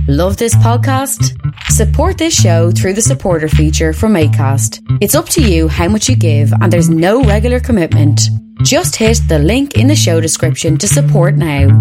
Love this podcast? Support this show through the supporter feature from Acast. It's up to you how much you give, and there's no regular commitment. Just hit the link in the show description to support now.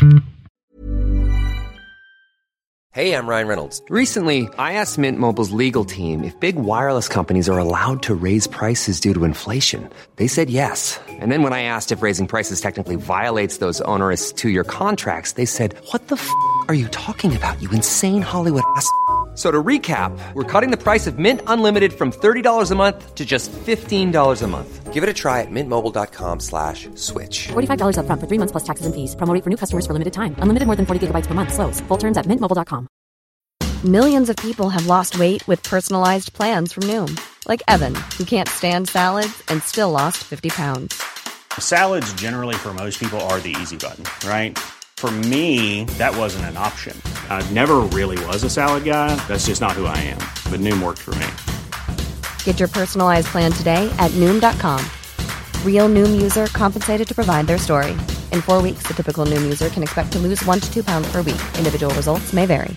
Hey, I'm Ryan Reynolds. Recently, I asked Mint Mobile's legal team if big wireless companies are allowed to raise prices due to inflation. They said yes. And then when I asked if raising prices technically violates those onerous two-year contracts, they said, "What the f*** are you talking about, you insane Hollywood ass?" So to recap, we're cutting the price of Mint Unlimited from $30 a month to just $15 a month. Give it a try at mintmobile.com/switch. $45 up front for 3 months plus taxes and fees. Promo rate for new customers for limited time. Unlimited more than 40 gigabytes per month. Slows full terms at mintmobile.com. Millions of people have lost weight with personalized plans from Noom. Like Evan, who can't stand salads and still lost 50 pounds. Salads generally for most people are the easy button, right? For me, that wasn't an option. I never really was a salad guy. That's just not who I am. But Noom worked for me. Get your personalized plan today at Noom.com. Real Noom user compensated to provide their story. In 4 weeks, the typical Noom user can expect to lose 1 to 2 pounds per week. Individual results may vary.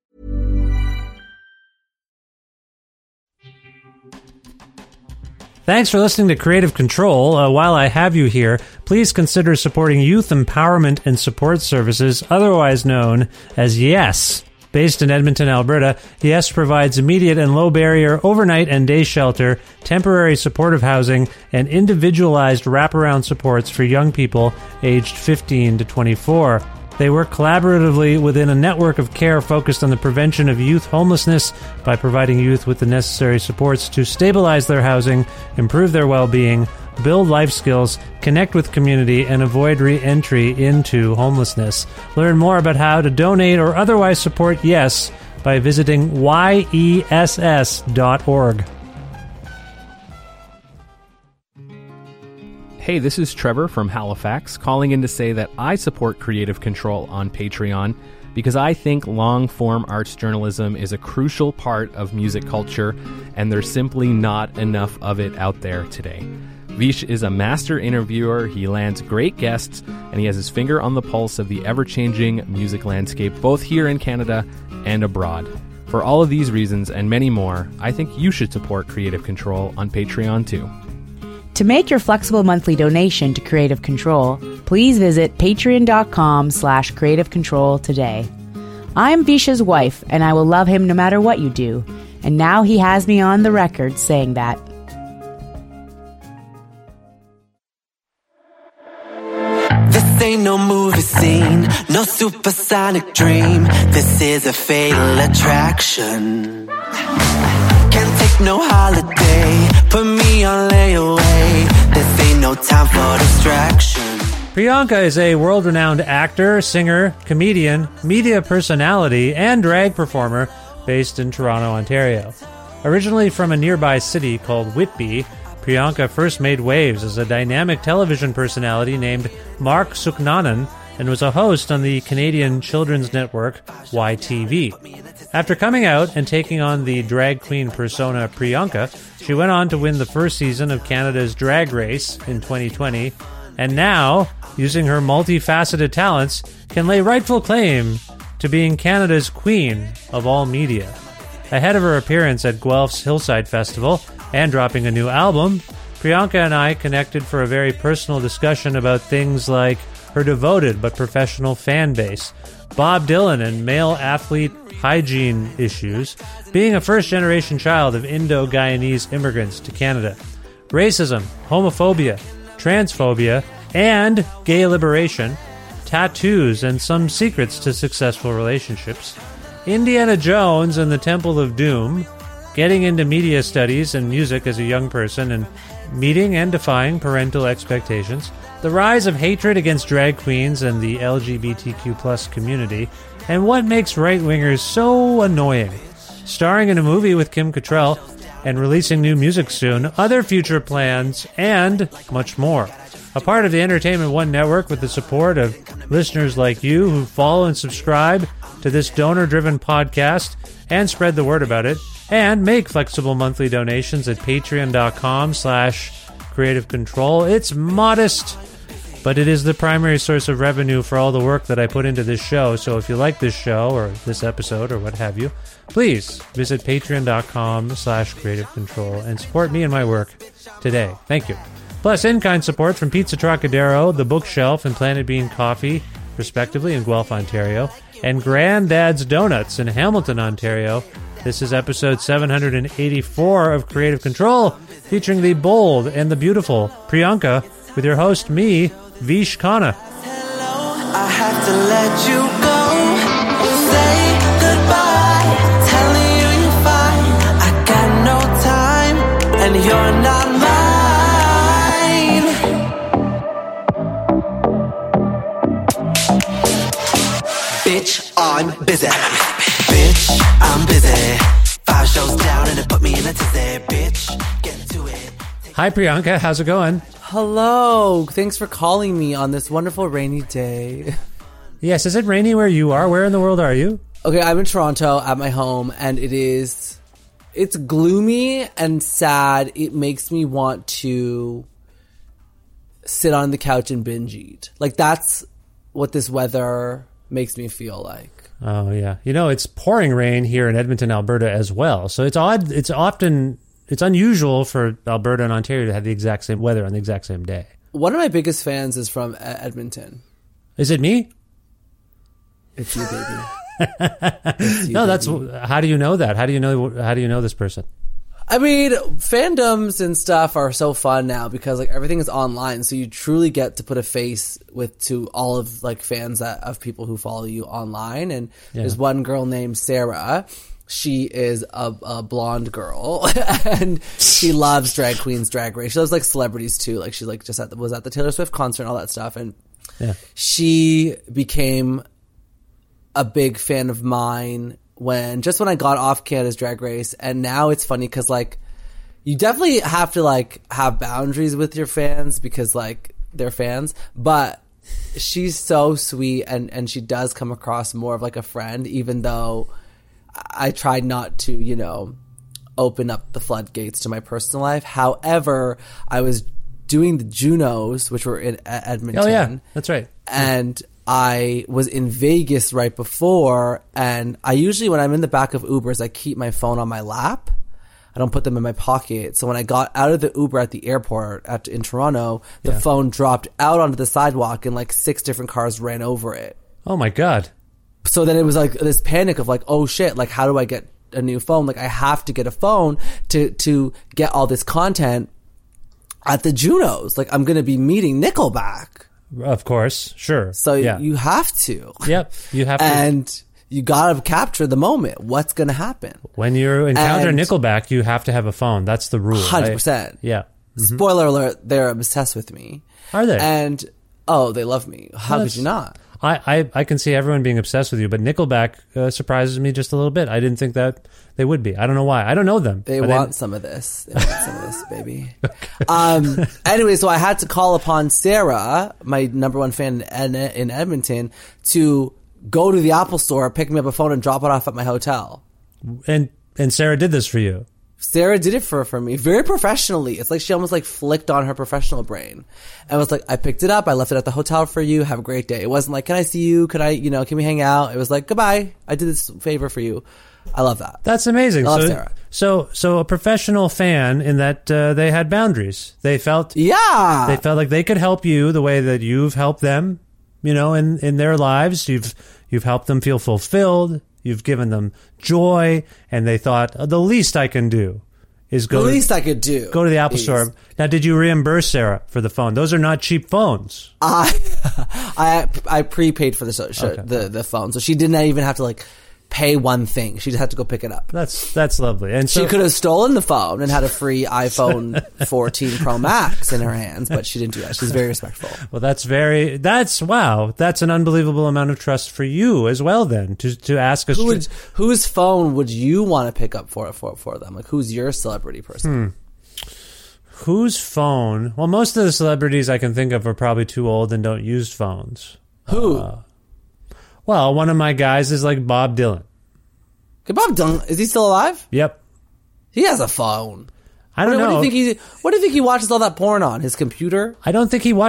Thanks for listening to Creative Control. While I have you here, please consider supporting Youth Empowerment and Support Services, otherwise known as YES. Based in Edmonton, Alberta, YES provides immediate and low-barrier overnight and day shelter, temporary supportive housing, and individualized wraparound supports for young people aged 15 to 24. They work collaboratively within a network of care focused on the prevention of youth homelessness by providing youth with the necessary supports to stabilize their housing, improve their well-being, build life skills, connect with community, and avoid re-entry into homelessness. Learn more about how to donate or otherwise support YES by visiting yess.org. Hey, this is Trevor from Halifax, calling in to say that I support Creative Control on Patreon because I think long-form arts journalism is a crucial part of music culture, and there's simply not enough of it out there today. Vish is a master interviewer, he lands great guests, and he has his finger on the pulse of the ever-changing music landscape, both here in Canada and abroad. For all of these reasons and many more, I think you should support Creative Control on Patreon too. To make your flexible monthly donation to Creative Control, please visit patreon.com/Creative Control today. I'm Visha's wife, and I will love him no matter what you do. And now he has me on the record saying that. This ain't no movie scene, no supersonic dream. This is a fatal attraction. Can't take no holiday, put me on layaway. This ain't no time for distraction. Priyanka is a world-renowned actor, singer, comedian, media personality, and drag performer based in Toronto, Ontario. Originally from a nearby city called Whitby, Priyanka first made waves as a dynamic television personality named Mark Suknanan and was a host on the Canadian children's network YTV. After coming out and taking on the drag queen persona Priyanka, she went on to win the first season of Canada's Drag Race in 2020, and now, using her multifaceted talents, can lay rightful claim to being Canada's queen of all media. Ahead of her appearance at Guelph's Hillside Festival and dropping a new album, Priyanka and I connected for a very personal discussion about things like her devoted but professional fan base, Bob Dylan and male athlete hygiene issues, being a first-generation child of Indo-Guyanese immigrants to Canada, racism, homophobia, transphobia, and gay liberation, tattoos and some secrets to successful relationships, Indiana Jones and the Temple of Doom, getting into media studies and music as a young person and meeting and defying parental expectations, the rise of hatred against drag queens and the LGBTQ+ community, and what makes right-wingers so annoying. Starring in a movie with Kim Cattrall and releasing new music soon, other future plans, and much more. A part of the Entertainment One network with the support of listeners like you who follow and subscribe to this donor-driven podcast and spread the word about it, and make flexible monthly donations at patreon.com/creativecontrol. It's modest, but it is the primary source of revenue for all the work that I put into this show. So if you like this show or this episode or what have you, please visit patreon.com/Creative Control and support me and my work today. Thank you. Plus, in-kind support from Pizza Trocadero, The Bookshelf, and Planet Bean Coffee, respectively, in Guelph, Ontario, and Granddad's Donuts in Hamilton, Ontario. This is episode 784 of Creative Control, featuring the bold and the beautiful Priyanka, with your host, me, Vish Khanna. I have to let you go. Say goodbye. Telling you you're fine. I got no time, and you're not mine. Bitch, I'm busy. Bitch, I'm busy. 5 shows down and it put me in a tizzy. Bitch, get to it. Hi, Priyanka. How's it going? Hello. Thanks for calling me on this wonderful rainy day. Yes, is it rainy where you are? Where in the world are you? Okay, I'm in Toronto at my home, and it's gloomy and sad. It makes me want to sit on the couch and binge eat. Like, that's what this weather makes me feel like. Oh, yeah. You know, it's pouring rain here in Edmonton, Alberta as well. So it's odd. It's unusual for Alberta and Ontario to have the exact same weather on the exact same day. One of my biggest fans is from Edmonton. Is it me? It's you, baby. No, that's how do you know that? How do you know this person? I mean, fandoms and stuff are so fun now because like everything is online, so you truly get to put a face to all of like fans of people who follow you online. And there's one girl named Sarah. She is a blonde girl and she loves drag queens, Drag Race. She loves like celebrities too. Like she like was at the Taylor Swift concert and all that stuff. And she became a big fan of mine when I got off Canada's Drag Race. And now it's funny because like you definitely have to like have boundaries with your fans because like they're fans, but she's so sweet and she does come across more of like a friend, even though I tried not to, you know, open up the floodgates to my personal life. However, I was doing the Junos, which were in Edmonton. Oh, yeah, that's right. And I was in Vegas right before, and I usually, when I'm in the back of Ubers, I keep my phone on my lap. I don't put them in my pocket. So when I got out of the Uber at the airport in Toronto, the phone dropped out onto the sidewalk and like 6 different cars ran over it. Oh, my God. So then it was like this panic of like, oh shit, like how do I get a new phone? Like I have to get a phone to get all this content at the Junos. Like I'm going to be meeting Nickelback. Of course. Sure. So you have to. Yep. You have to. And you got to capture the moment. What's going to happen? When you encounter Nickelback, you have to have a phone. That's the rule. 100%. Yeah. Mm-hmm. Spoiler alert, they're obsessed with me. Are they? And, they love me. How could you not? I can see everyone being obsessed with you, but Nickelback surprises me just a little bit. I didn't think that they would be. I don't know why. I don't know them. They want some of this. They want some of this, baby. Anyway, so I had to call upon Sarah, my number one fan in Edmonton, to go to the Apple store, pick me up a phone, and drop it off at my hotel. And Sarah did this for you. Sarah did it for me very professionally. It's like she almost like flicked on her professional brain and was like, I picked it up. I left it at the hotel for you. Have a great day. It wasn't like, can I see you? Can we hang out? It was like, goodbye. I did this favor for you. I love that. That's amazing. I love Sarah. So a professional fan in that they had boundaries. They felt like they could help you the way that you've helped them, you know, in their lives. You've helped them feel fulfilled. You've given them joy, and they thought, the least I can do is go to the Apple store. Now, did you reimburse Sarah for the phone? Those are not cheap phones. I prepaid for the phone, so she didn't even have to like pay one thing. She just had to go pick it up. That's lovely. And so, she could have stolen the phone and had a free iPhone 14 Pro Max in her hands, but she didn't do that. She's very respectful. Well, that's wow. That's an unbelievable amount of trust for you as well. Then to ask us, whose phone would you want to pick up for them? Like, who's your celebrity person? Whose phone? Well, most of the celebrities I can think of are probably too old and don't use phones. Who? Well, one of my guys is like Bob Dylan. Okay, Bob Dylan, is he still alive? Yep. He has a phone. I don't know. What do you think he watches all that porn on? His computer? I don't think he watches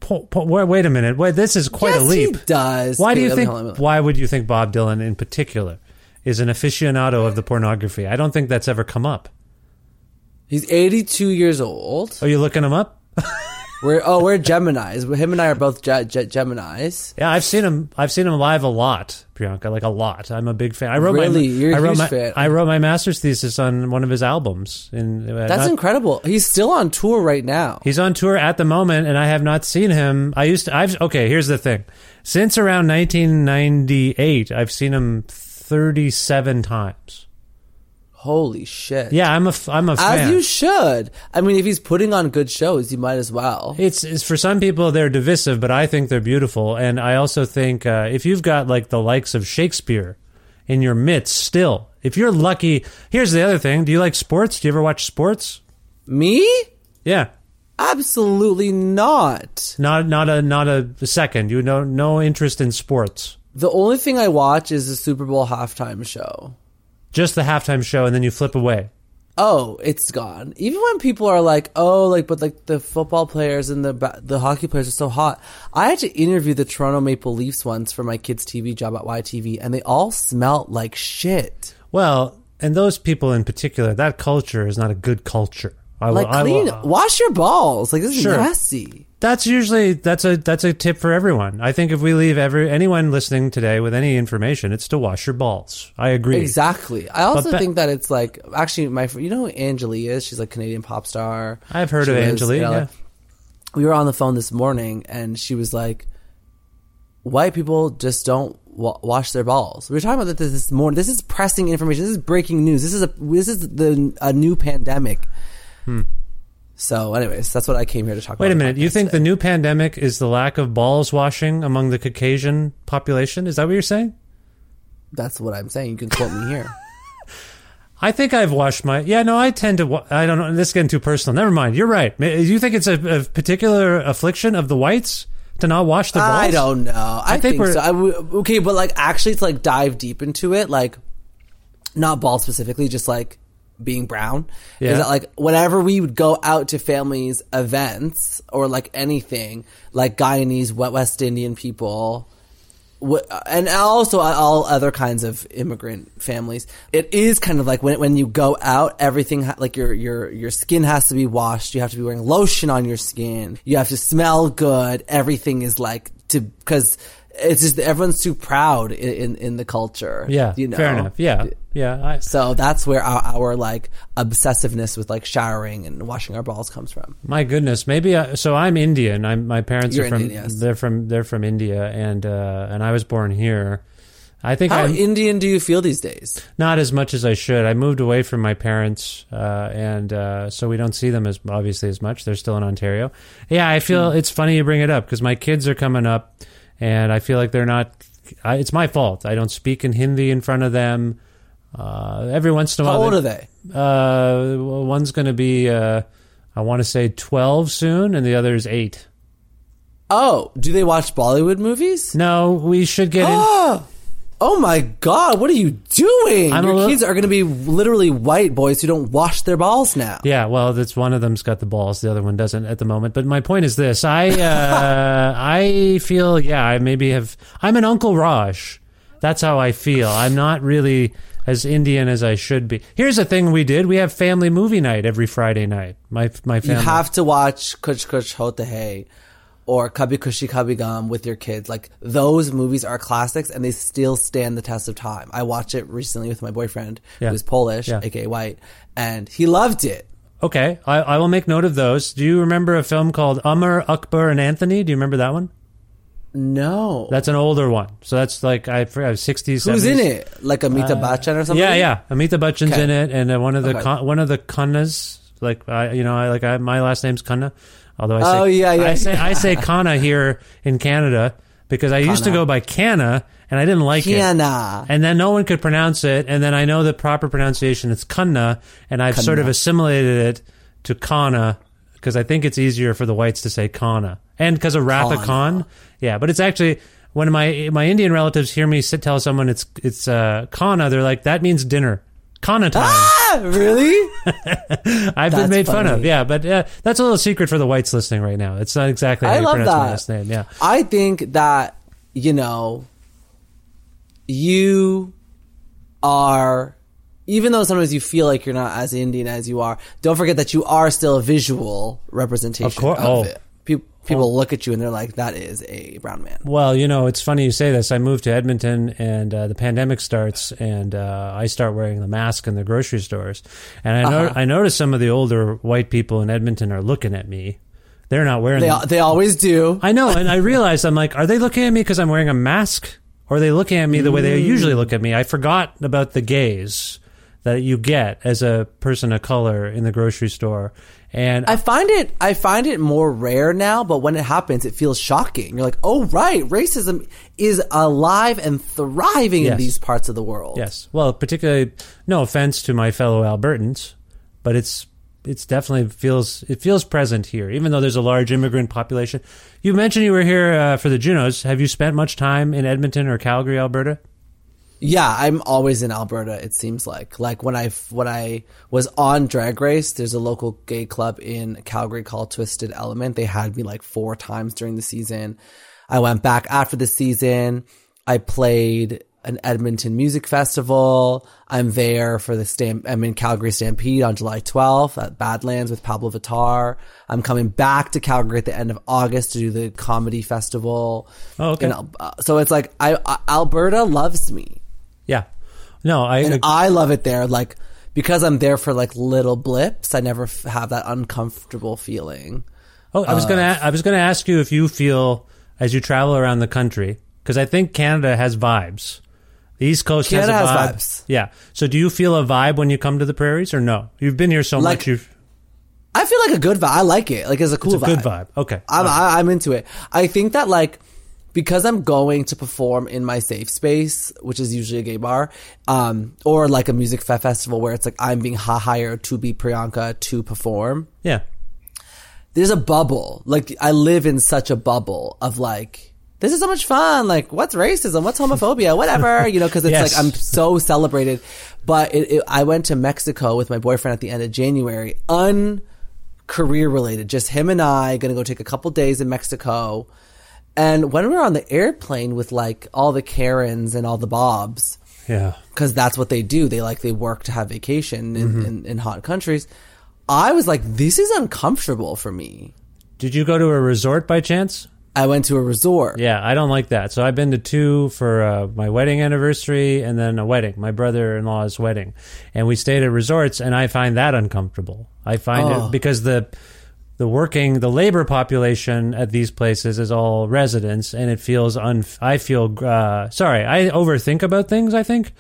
Wait a minute. Wait, this is quite a leap. He does. Why do you Let me- think? Why would you think Bob Dylan in particular is an aficionado of the pornography? I don't think that's ever come up. He's 82 years old. Are you looking him up? We're Geminis. Him and I are both Geminis. Yeah, I've seen him live a lot, Priyanka, like a lot. I'm a big fan. I wrote You're a huge fan. I wrote my master's thesis on one of his albums. That's incredible. He's still on tour right now. He's on tour at the moment, and I have not seen him. Okay, here's the thing. Since around 1998, I've seen him 37 times. Holy shit! Yeah, I'm a fan. As you should. I mean, if he's putting on good shows, you might as well. It's for some people they're divisive, but I think they're beautiful, and I also think if you've got like the likes of Shakespeare in your midst, still, if you're lucky. Here's the other thing: do you like sports? Do you ever watch sports? Me? Yeah. Absolutely not. Not a second. You know, no interest in sports. The only thing I watch is the Super Bowl halftime show. Just the halftime show, and then you flip away. Oh, it's gone. Even when people are like, but the football players and the hockey players are so hot. I had to interview the Toronto Maple Leafs once for my kids' TV job at YTV, and they all smelt like shit. Well, and those people in particular, that culture is not a good culture. Wash your balls. Like, this is nasty. That's a tip for everyone. I think if we leave anyone listening today with any information, it's to wash your balls. I agree. Exactly. I also think that it's like, actually, you know who Angeli is? She's like a Canadian pop star. I've heard of Angeli, yeah. We were on the phone this morning, and she was like, white people just don't wash their balls. We were talking about this morning. This is pressing information. This is breaking news. This is a new pandemic. So anyways, that's what I came here to talk about. Wait a minute. You think the new pandemic is the lack of balls washing among the Caucasian population? Is that what you're saying? That's what I'm saying. You can quote me here. I think I've washed my... Yeah, no, I tend to... I don't know. This is getting too personal. Never mind. You're right. Do you think it's a particular affliction of the whites to not wash their balls? I don't know. I think so. Okay, but like actually to like dive deep into it, like not balls specifically, just like being brown, is that like whenever we would go out to families' events or like anything, like Guyanese, West Indian people, and also all other kinds of immigrant families, it is kind of like when you go out, everything like your skin has to be washed. You have to be wearing lotion on your skin. You have to smell good. Everything is like because it's just everyone's too proud in the culture. Yeah, you know? Fair enough. Yeah. So that's where our like obsessiveness with like showering and washing our balls comes from. My goodness, maybe. So I'm Indian. My parents are from. Indian, yes. They're from India, and I was born here. I think How Indian do you feel these days? Not as much as I should. I moved away from my parents, and so we don't see them as much. They're still in Ontario. Yeah, I feel it's funny you bring it up because my kids are coming up, and I feel like they're not. It's my fault. I don't speak in Hindi in front of them. Every once in a while. How old are they? One's going to be, I want to say 12 soon, and the other is 8. Oh, do they watch Bollywood movies? No, we should get in. Oh my God, what are you doing? Your kids are going to be literally white boys who don't wash their balls now. Yeah, well, that's one of them's got the balls, the other one doesn't at the moment. But my point is this: I feel, I'm an Uncle Raj. That's how I feel. I'm not really as Indian as I should be. Here's the thing we did: we have family movie night every Friday night. My family. You have to watch Kuch Kuch Hote Hai or Kabhi Khushi Kabhie Gham with your kids. Like, those movies are classics and they still stand the test of time. I watched it recently with my boyfriend, who's Polish, aka white, and he loved it. Okay, I will make note of those. Do you remember a film called Amar, Akbar, and Anthony? Do you remember that one? No. That's an older one. So that's like, I forgot, 60s, 70s. Who's in it? Like Amitabh Bachchan or something? Yeah. Amitabh Bachchan's in it, and one of the Khannas. Like, my last name's Khanna. Although I say Khanna here in Canada because I used to go by Kanna and I didn't like it. And then no one could pronounce it, and then I know the proper pronunciation is Khanna, and I've sort of assimilated it to Khanna because I think it's easier for the whites to say Khanna. And because of Ratha Khan. Yeah, but it's actually, when my Indian relatives hear me tell someone it's Khanna, they're like, that means dinner. Khanna time. Really? I've been made fun of. Yeah, but that's a little secret for the whites listening right now. It's not exactly how you pronounce my last name. Yeah. I think that, you know, you are, even though sometimes you feel like you're not as Indian as you are, don't forget that you are still a visual representation of it. People look at you and they're like, that is a brown man. Well, you know, it's funny you say this. I moved to Edmonton and the pandemic starts and I start wearing the mask in the grocery stores. And I noticed some of the older white people in Edmonton are looking at me. They're not wearing them. They always do. I know. And I realized, I'm like, are they looking at me because I'm wearing a mask? Or are they looking at me the way they usually look at me? I forgot about the gaze that you get as a person of color in the grocery store. And I find it more rare now, but when it happens, it feels shocking. You're like, oh, right, racism is alive and thriving in these parts of the world. Yes. Well, particularly, no offense to my fellow Albertans, but it's definitely feels present here, even though there's a large immigrant population. You mentioned you were here for the Junos. Have you spent much time in Edmonton or Calgary, Alberta? Yeah, I'm always in Alberta, it seems like. Like when I was on Drag Race, there's a local gay club in Calgary called Twisted Element. They had me like 4 times during the season. I went back after the season. I played an Edmonton music festival. I'm there for I'm in Calgary Stampede on July 12th at Badlands with Pablo Vittar. I'm coming back to Calgary at the end of August to do the comedy festival. Oh, okay. So it's like Alberta loves me. Yeah. No, I love it there. Like, because I'm there for like little blips, I never have that uncomfortable feeling. Oh, I was gonna ask you if you feel as you travel around the country, because I think Canada has vibes. The East Coast Canada has a vibe. Vibes. Yeah. So do you feel a vibe when you come to the prairies or no? You've been here so much. I feel like a good vibe. I like it. Like it's a cool vibe. Good vibe. Okay. I'm into it. I think that like, because I'm going to perform in my safe space, which is usually a gay bar, or like a music festival where it's like I'm being hired to be Priyanka to perform. Yeah. There's a bubble. Like I live in such a bubble of like, this is so much fun. Like what's racism? What's homophobia? Whatever, you know, cause it's like, I'm so celebrated. But I went to Mexico with my boyfriend at the end of January, career related, just him and I gonna go take a couple days in Mexico. And when we were on the airplane with like all the Karens and all the Bobs, because that's what they do. They work to have vacation in hot countries. I was like, this is uncomfortable for me. Did you go to a resort by chance? I went to a resort. Yeah, I don't like that. So I've been to 2 for my wedding anniversary and then a wedding, my brother-in-law's wedding. And we stayed at resorts and I find that uncomfortable. I find it because the labor population at these places is all residents, and it feels I overthink about things, I think.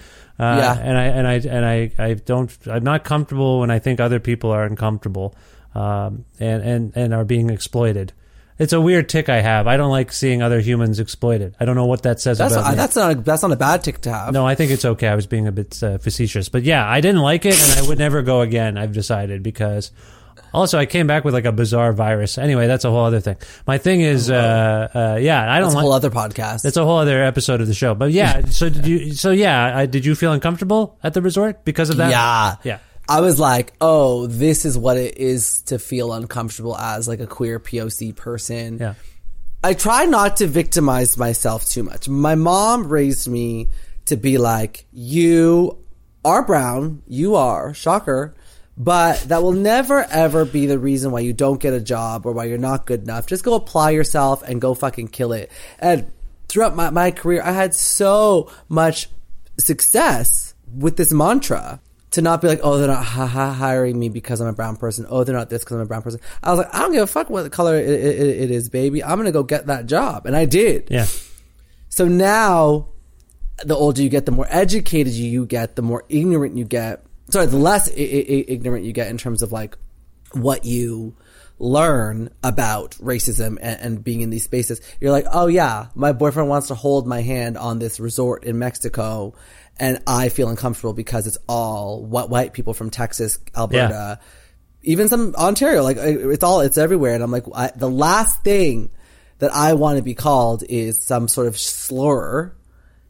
I'm not comfortable when I think other people are uncomfortable, and are being exploited. It's a weird tick I have. I don't like seeing other humans exploited. I don't know what that says about me. That's not a bad tick to have. No, I think it's okay. I was being a bit facetious, but yeah, I didn't like it, and I would never go again. I've decided because. Also, I came back with like a bizarre virus. Anyway, that's a whole other thing. My thing is, I don't like. That's a whole other podcast. It's a whole other episode of the show. But yeah, did you feel uncomfortable at the resort because of that? Yeah. I was like, oh, this is what it is to feel uncomfortable as like a queer POC person. Yeah. I try not to victimize myself too much. My mom raised me to be like, you are brown, you are, shocker. But that will never, ever be the reason why you don't get a job or why you're not good enough. Just go apply yourself and go fucking kill it. And throughout my career, I had so much success with this mantra to not be like, oh, they're not hiring me because I'm a brown person. Oh, they're not this because I'm a brown person. I was like, I don't give a fuck what color it is, baby. I'm going to go get that job. And I did. Yeah. So now, the older you get, the more educated you get, the more ignorant you get. Sorry, the less ignorant you get in terms of like what you learn about racism and being in these spaces. You're like, oh yeah, my boyfriend wants to hold my hand on this resort in Mexico and I feel uncomfortable because it's all white people from Texas, Alberta, even some Ontario. Like it's everywhere. And I'm like, the last thing that I want to be called is some sort of slur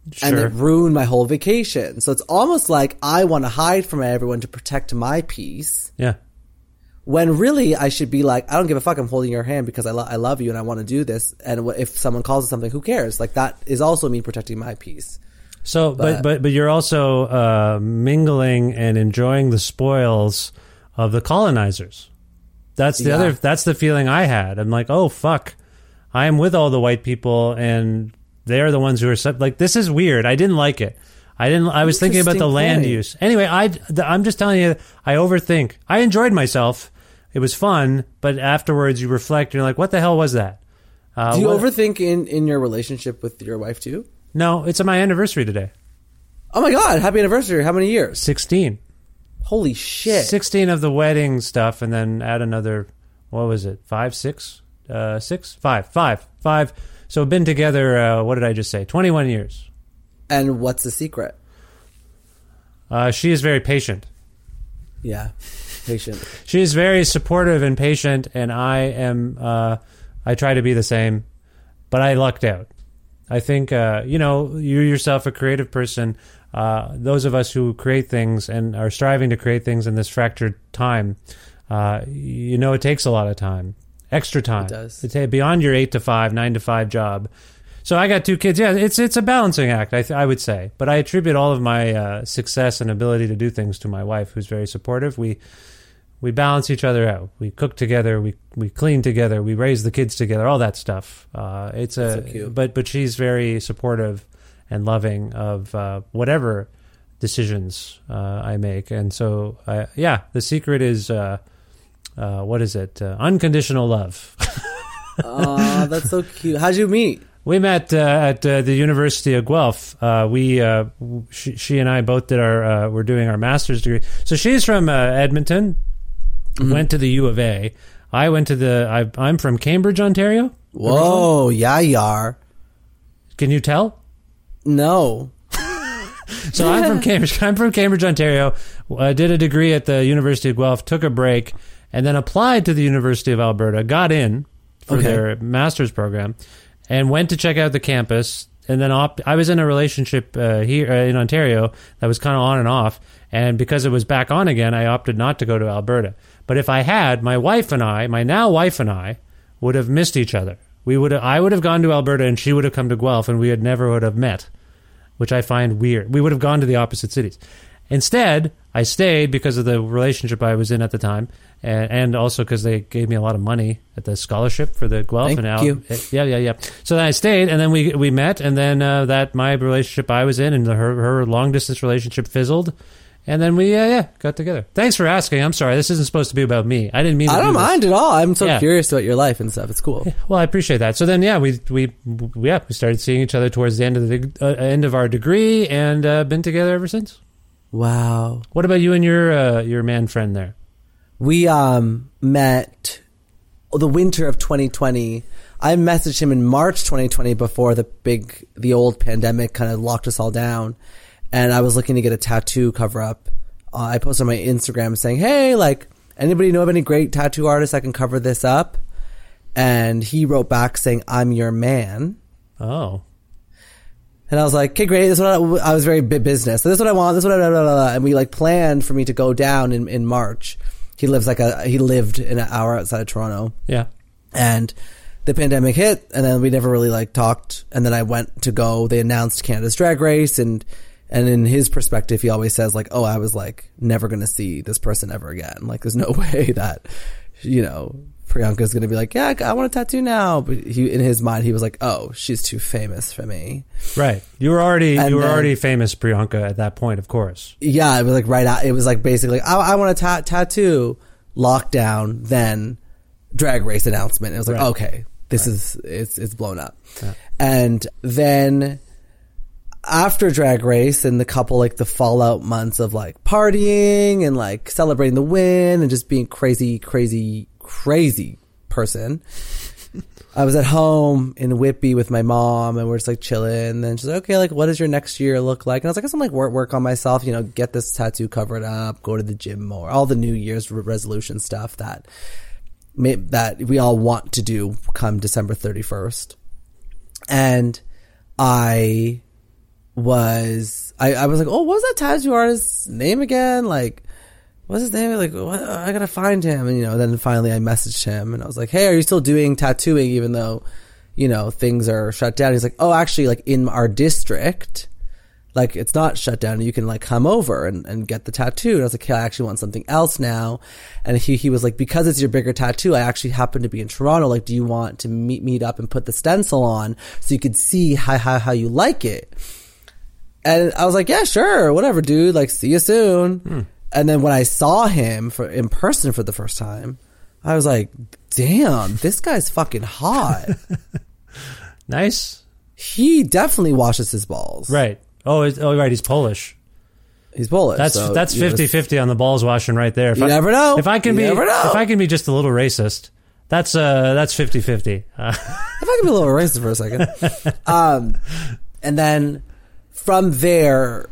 And it ruined my whole vacation. So it's almost like I want to hide from everyone to protect my peace. Yeah. When really I should be like, I don't give a fuck. I'm holding your hand because I love you and I want to do this. And if someone calls it something, who cares? Like that is also me protecting my peace. So, but you're also mingling and enjoying the spoils of the colonizers. That's the that's the feeling I had. I'm like, oh fuck, I am with all the white people and they're the ones who are like, this is weird. I didn't like it. I was thinking about the land use. Anyway, I'm just telling you, I overthink. I enjoyed myself. It was fun, but afterwards you reflect and you're like, what the hell was that? Do you overthink in your relationship with your wife too? No, it's my anniversary today. Oh my God, happy anniversary. How many years? 16. Holy shit. 16 of the wedding stuff and then add another, what was it, 5, 6? 6? 5. So we've been together, what did I just say, 21 years. And what's the secret? She is very patient. Yeah, patient. She is very supportive and patient, and I am. I try to be the same, but I lucked out. I think you're yourself a creative person. Those of us who create things and are striving to create things in this fractured time, it takes a lot of time, extra time. It does. It's beyond your 8 to 5, 9 to 5 job. So I got 2 kids. Yeah, it's a balancing act, I would say. But I attribute all of my success and ability to do things to my wife, who's very supportive. We balance each other out. We cook together. We clean together. We raise the kids together. All that stuff. It's so cute. But she's very supportive and loving of whatever decisions I make. And so the secret is what is it? Unconditional love. Oh, that's so cute. How'd you meet? We met at the University of Guelph. She and I both did we're doing our master's degree. So she's from Edmonton, went to the U of A. I went to I'm from Cambridge, Ontario. Whoa, yeah, you are. Can you tell? No. So I'm from Cambridge. I'm from Cambridge, Ontario. Did a degree at the University of Guelph, took a break, and then applied to the University of Alberta, got in for their master's program, and went to check out the campus. And then I was in a relationship here in Ontario that was kind of on and off. And because it was back on again, I opted not to go to Alberta. But if I had, my now wife and I, would have missed each other. I would have gone to Alberta and she would have come to Guelph and we never would have met, which I find weird. We would have gone to the opposite cities. Instead, I stayed because of the relationship I was in at the time, and also because they gave me a lot of money at the scholarship for the Guelph. Thank you. Yeah. So then I stayed, and then we met, and then that my relationship I was in and her long distance relationship fizzled, and then we got together. Thanks for asking. I'm sorry, this isn't supposed to be about me. I didn't mean. I don't mind at all. I'm so curious about your life and stuff. It's cool. Yeah, well, I appreciate that. So then, we started seeing each other towards the end of the end of our degree, and been together ever since. Wow. What about you and your man friend there? We met the winter of 2020. I messaged him in March 2020 before the old pandemic kind of locked us all down. And I was looking to get a tattoo cover up. I posted on my Instagram saying, hey, like, anybody know of any great tattoo artists I can cover this up? And he wrote back saying, I'm your man. Oh. And I was like, okay, great. This is what I was very business. So this is what I want. This is what and we planned for me to go down in March. He lived in an hour outside of Toronto. Yeah. And the pandemic hit, and then we never really talked. And then I went to go. They announced Canada's Drag Race, and in his perspective, he always says oh, I was never going to see this person ever again. There's no way that, Priyanka's going to be yeah, I want a tattoo now. But in his mind, he was oh, she's too famous for me. Right. You were already famous, Priyanka, at that point, of course. Yeah. It was right out. It was basically, I want a tattoo, lockdown, then Drag Race announcement. It was okay, this is, it's blown up. Yeah. And then after Drag Race and the couple, the fallout months of partying and celebrating the win and just being crazy person. I was at home in Whitby with my mom and we're just chilling, and then she's okay, what does your next year look like? And I was I guess I'm work on myself, get this tattoo covered up, go to the gym more, all the New Year's resolution stuff that we all want to do come December 31st. And I was I was like, oh, what was that tattoo artist's name again? Like, what's his name? Like, what? I gotta find him. And, then finally I messaged him and I was like, hey, are you still doing tattooing even though, things are shut down? He's like, oh, actually, like in our district, like it's not shut down. You can like come over and get the tattoo. And I was like, hey, I actually want something else now. And he was like, because it's your bigger tattoo, I actually happen to be in Toronto. Like, do you want to meet up and put the stencil on so you could see how you like it? And I was like, yeah, sure, whatever, dude. Like, see you soon. And then when I saw him in person for the first time, I was like, damn, this guy's fucking hot. Nice. He definitely washes his balls. Right. Oh, right. He's Polish. He's Polish. That's 50-50 on the balls washing right there. You never know. If I can be just a little racist, that's 50-50. If I can be a little racist for a second. And then from there,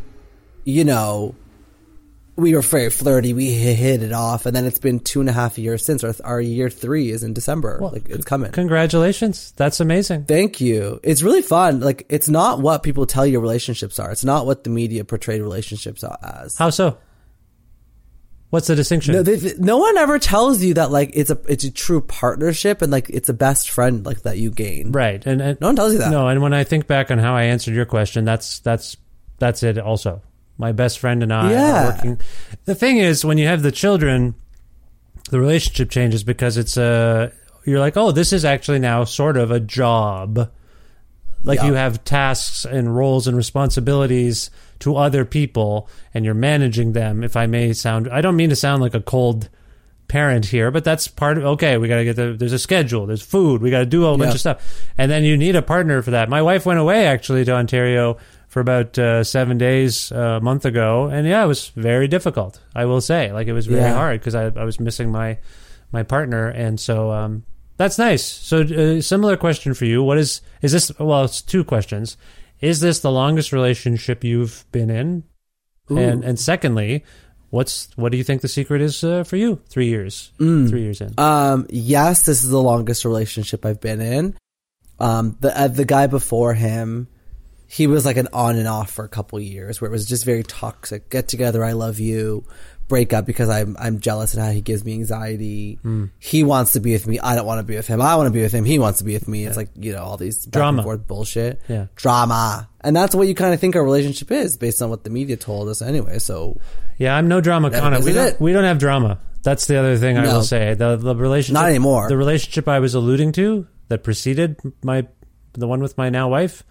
we were very flirty. We hit it off, and then it's been 2.5 years since. Our year 3 is in December. Well, like, it's coming. Congratulations! That's amazing. Thank you. It's really fun. Like, it's not what people tell you relationships are. It's not what the media portrayed relationships as. How so? What's the distinction? No one ever tells you that like it's a true partnership and like it's a best friend like that you gain. Right, and no one tells you that. No, and when I think back on how I answered your question, that's it. Also. My best friend and I are working. The thing is, when you have the children, the relationship changes because it's you're like, oh, this is actually now sort of a job. Like you have tasks and roles and responsibilities to other people and you're managing them. If I may I don't mean to sound like a cold parent here, but that's part of, okay, we got to there's a schedule, there's food, we got to do a whole bunch of stuff. And then you need a partner for that. My wife went away actually to Ontario for about 7 days a month ago, and it was very difficult. I will say, like, it was very hard because I was missing my partner, and so that's nice. So similar question for you: is this? Well, it's 2 questions. Is this the longest relationship you've been in? And secondly, what do you think the secret is for you? 3 years, 3 years in. Yes, this is the longest relationship I've been in. The guy before him, he was like an on and off for a couple of years where it was just very toxic. Get together, I love you. Break up because I'm jealous of how he gives me anxiety. He wants to be with me. I don't want to be with him. I want to be with him. He wants to be with me. It's like, all these back and forth bullshit. Yeah. Drama. And that's what you kind of think our relationship is based on what the media told us anyway. So yeah, I'm no drama kind. We don't have drama. That's the other thing I will say. The relationship, not anymore. The relationship I was alluding to that preceded the one with my now wife,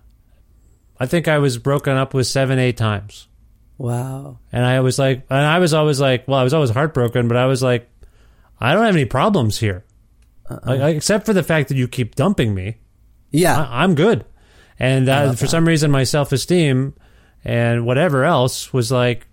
I think I was broken up with 7-8 times. Wow. And I was always like, well, I was always heartbroken, but I was like, I don't have any problems here. Except for the fact that you keep dumping me. Yeah. I'm good. And for some reason, my self-esteem and whatever else was like,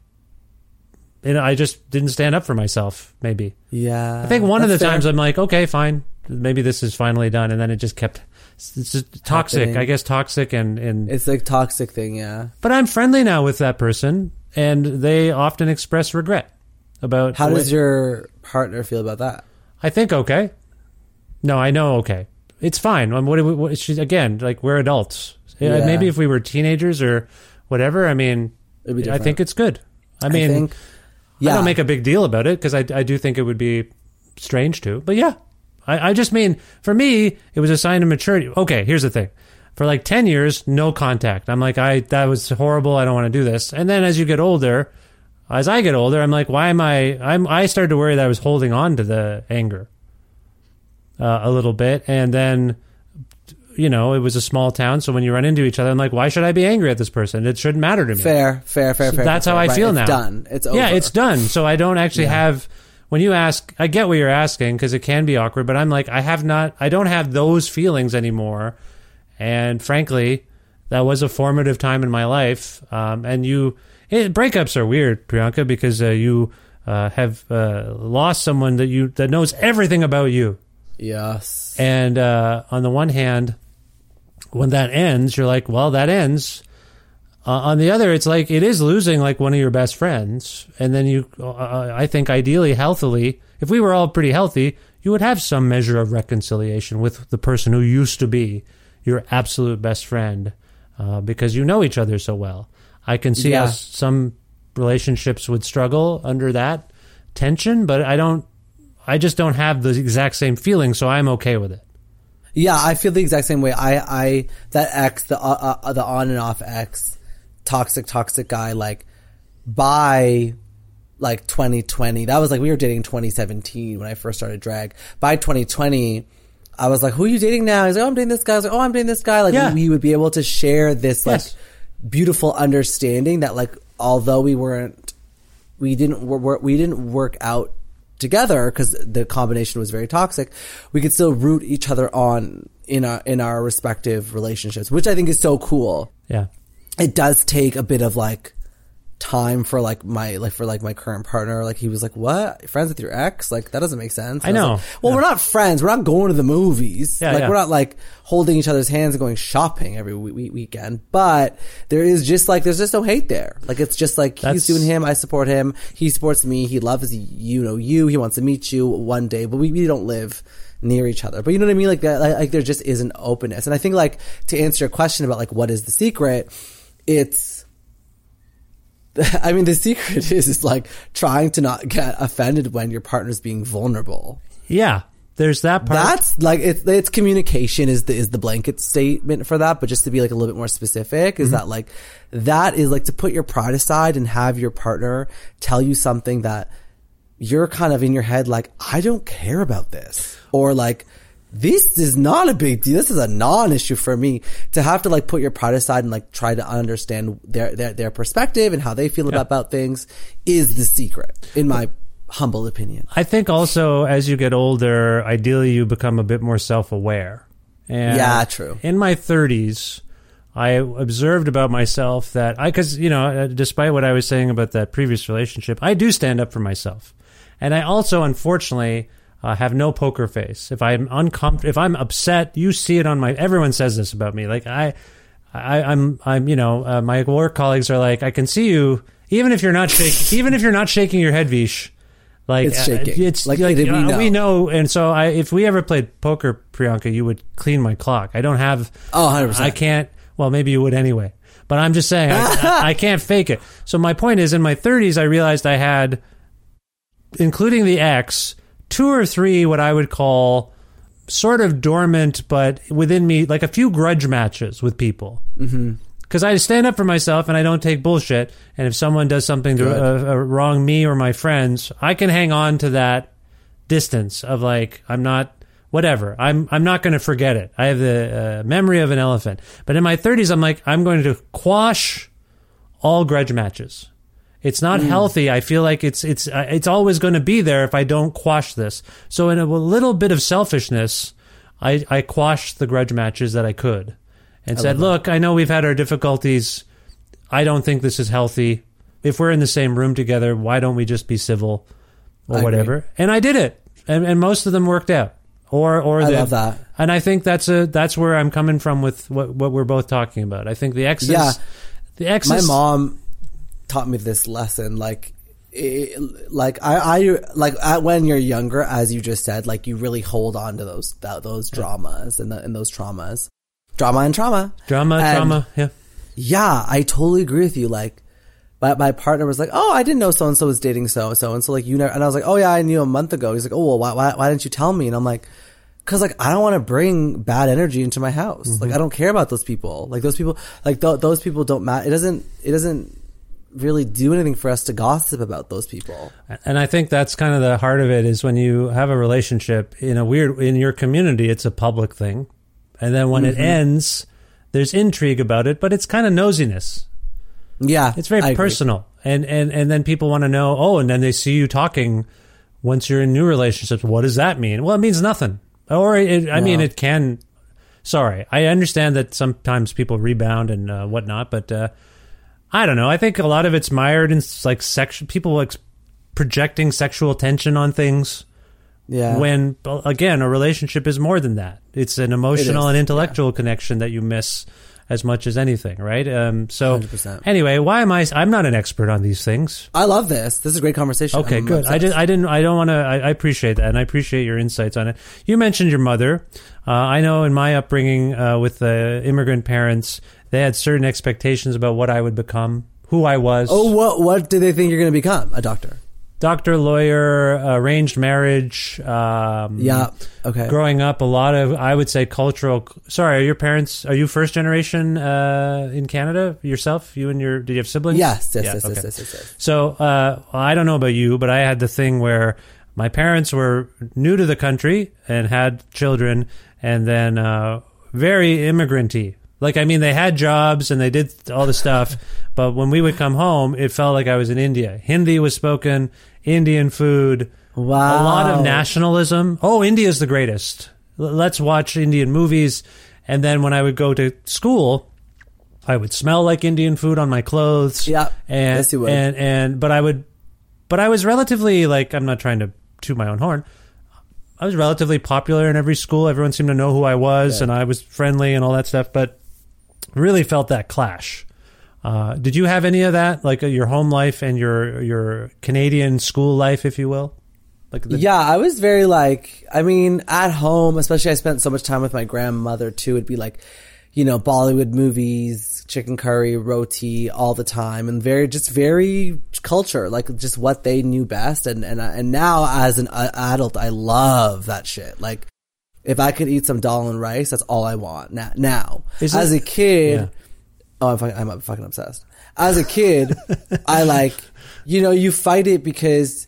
I just didn't stand up for myself, maybe. Yeah. I think one of the times I'm like, okay, fine. Maybe this is finally done. And then it just kept... It's just toxic, happening. I guess toxic and... It's like toxic thing, yeah. But I'm friendly now with that person, and they often express regret about... How does your partner feel about that? I think okay. No, I know okay. It's fine. Again, like, we're adults. Yeah. Maybe if we were teenagers or whatever, I mean, I think it's good. I don't make a big deal about it, because I do think it would be strange to, but yeah. I just mean, for me, it was a sign of maturity. Okay, here's the thing. For like 10 years, no contact. I'm like, that was horrible. I don't want to do this. And then as I get older, I'm like, why am I started to worry that I was holding on to the anger a little bit. And then, it was a small town. So when you run into each other, I'm like, why should I be angry at this person? It shouldn't matter to me. Fair. That's how I feel now. It's done. It's over. Yeah, it's done. So I don't actually have... When you ask, I get what you're asking because it can be awkward, but I'm like, I don't have those feelings anymore. And frankly, that was a formative time in my life. Breakups are weird, Priyanka, because you have lost someone that knows everything about you. Yes. And on the one hand, when that ends, you're like, well, that ends. On the other, it's like it is losing like one of your best friends. And then I think ideally, healthily, if we were all pretty healthy, you would have some measure of reconciliation with the person who used to be your absolute best friend. because you know each other so well. I can see how some relationships would struggle under that tension, but I just don't have the exact same feeling, so I'm okay with it. Yeah, I feel the exact same way. That ex, the on and off ex, toxic guy, like, by like 2020, that was like, we were dating in 2017 when I first started drag. By 2020, I was like, who are you dating now? He's like, oh, I'm dating this guy. I was like, oh, I'm dating this guy. Like, we would be able to share this like beautiful understanding that, like, although we didn't work out together because the combination was very toxic, we could still root each other on in our respective relationships, which I think is so cool. Yeah. It does take a bit of like time for my current partner. Like, he was like, what? Friends with your ex? Like, that doesn't make sense. And I know. Like, well, we're not friends. We're not going to the movies. We're not like holding each other's hands and going shopping every weekend. But there's just no hate there. Like, it's just like, he's doing him, I support him. He supports me. He loves you. He wants to meet you one day, but we don't live near each other. But you know what I mean? Like, that, like there just is an openness. And I think, like, to answer your question about like, what is the secret? I mean, the secret is like trying to not get offended when your partner's being vulnerable. Yeah, there's that part. That's like, it's communication is the blanket statement for that. But just to be like a little bit more specific, is that like, that is like to put your pride aside and have your partner tell you something that you're kind of in your head like, I don't care about this, or like, this is not a big deal. This is a non-issue for me. To have to like put your pride aside and like try to understand their perspective and how they feel about things is the secret, in my humble opinion. I think also as you get older, ideally you become a bit more self-aware. And yeah, true. In my 30s, I observed about myself that because despite what I was saying about that previous relationship, I do stand up for myself, and I also, unfortunately, have no poker face. If I'm if I'm upset, you see it on everyone says this about me. Like I'm my work colleagues are like, I can see you, even if you're not shaking your head, Vish. Like, it's shaking. It's like we know. And so if we ever played poker, Priyanka, you would clean my clock. I don't have, 100%. I can't, well, maybe you would anyway, but I'm just saying, I can't fake it. So my point is, in my 30s, I realized I had, including the ex, 2 or 3 what I would call sort of dormant, but within me, like a few grudge matches with people. Because I stand up for myself and I don't take bullshit. And if someone does something to wrong me or my friends, I can hang on to that distance of like, I'm not, whatever. I'm not going to forget it. I have the memory of an elephant. But in my 30s, I'm like, I'm going to quash all grudge matches. It's not healthy. I feel like it's always going to be there if I don't quash this. So in a little bit of selfishness, I quashed the grudge matches that I could and said, look, I know we've had our difficulties. I don't think this is healthy. If we're in the same room together, why don't we just be civil or whatever? Agree. And I did it. And most of them worked out. I love that. And I think that's where I'm coming from with what we're both talking about. I think the exes. Yeah. My mom taught me this lesson, when you're younger, as you just said, like, you really hold on to those dramas and those traumas, drama, yeah, I totally agree with you. Like, my partner was like, oh, I didn't know so and so was dating so and so, like, you never. And I was like, oh yeah, I knew a month ago. He's like, oh, well, why didn't you tell me? And I'm like, because, like, I don't want to bring bad energy into my house. Like, I don't care about those people. Like, those people, like, those people don't matter. It doesn't really do anything for us to gossip about those people. And I think that's kind of the heart of it, is when you have a relationship in your community, it's a public thing. And then when it ends, there's intrigue about it, but it's kind of nosiness. Yeah. It's very personal. And then people want to know, and then they see you talking once you're in new relationships. What does that mean? Well, it means nothing. Or mean, it can, sorry. I understand that sometimes people rebound and whatnot, but, I don't know. I think a lot of it's mired in like people like projecting sexual tension on things. Yeah. When, again, a relationship is more than that. It's an emotional and intellectual connection that you miss. as much as anything, right? So 100%. anyway, why am I'm not an expert on these things. I love this. This is a great conversation. Okay, I'm good. obsessed. I don't want to. I appreciate that, and I appreciate your insights on it. You mentioned your mother. I know in my upbringing with the immigrant parents, they had certain expectations about what I would become, who I was. Oh, what do they think you're going to become? A doctor? Doctor, lawyer, arranged marriage. Yeah. Okay. Growing up, a lot of, I would say, cultural. Sorry, are you first generation in Canada yourself? Did you have siblings? Yes. So I don't know about you, but I had the thing where my parents were new to the country and had children, and then very immigrant-y. Like, I mean, they had jobs and they did all the stuff, but when we would come home, it felt like I was in India. Hindi was spoken, Indian food, wow. A lot of nationalism. Oh, India's the greatest. Let's watch Indian movies. And then when I would go to school, I would smell like Indian food on my clothes. Yeah, yes, you would. But I was relatively, like, I'm not trying to toot my own horn. I was relatively popular in every school. Everyone seemed to know who I was, and I was friendly and all that stuff. But really felt that clash. Did you have any of that, like your home life and your Canadian school life, if you will? Yeah, I was very at home, especially I spent so much time with my grandmother too. It'd be like, Bollywood movies, chicken curry, roti all the time, and very culture, like just what they knew best. And now as an adult, I love that shit. Like, if I could eat some dal and rice, that's all I want now. As a kid, I'm fucking obsessed. As a kid, I you fight it because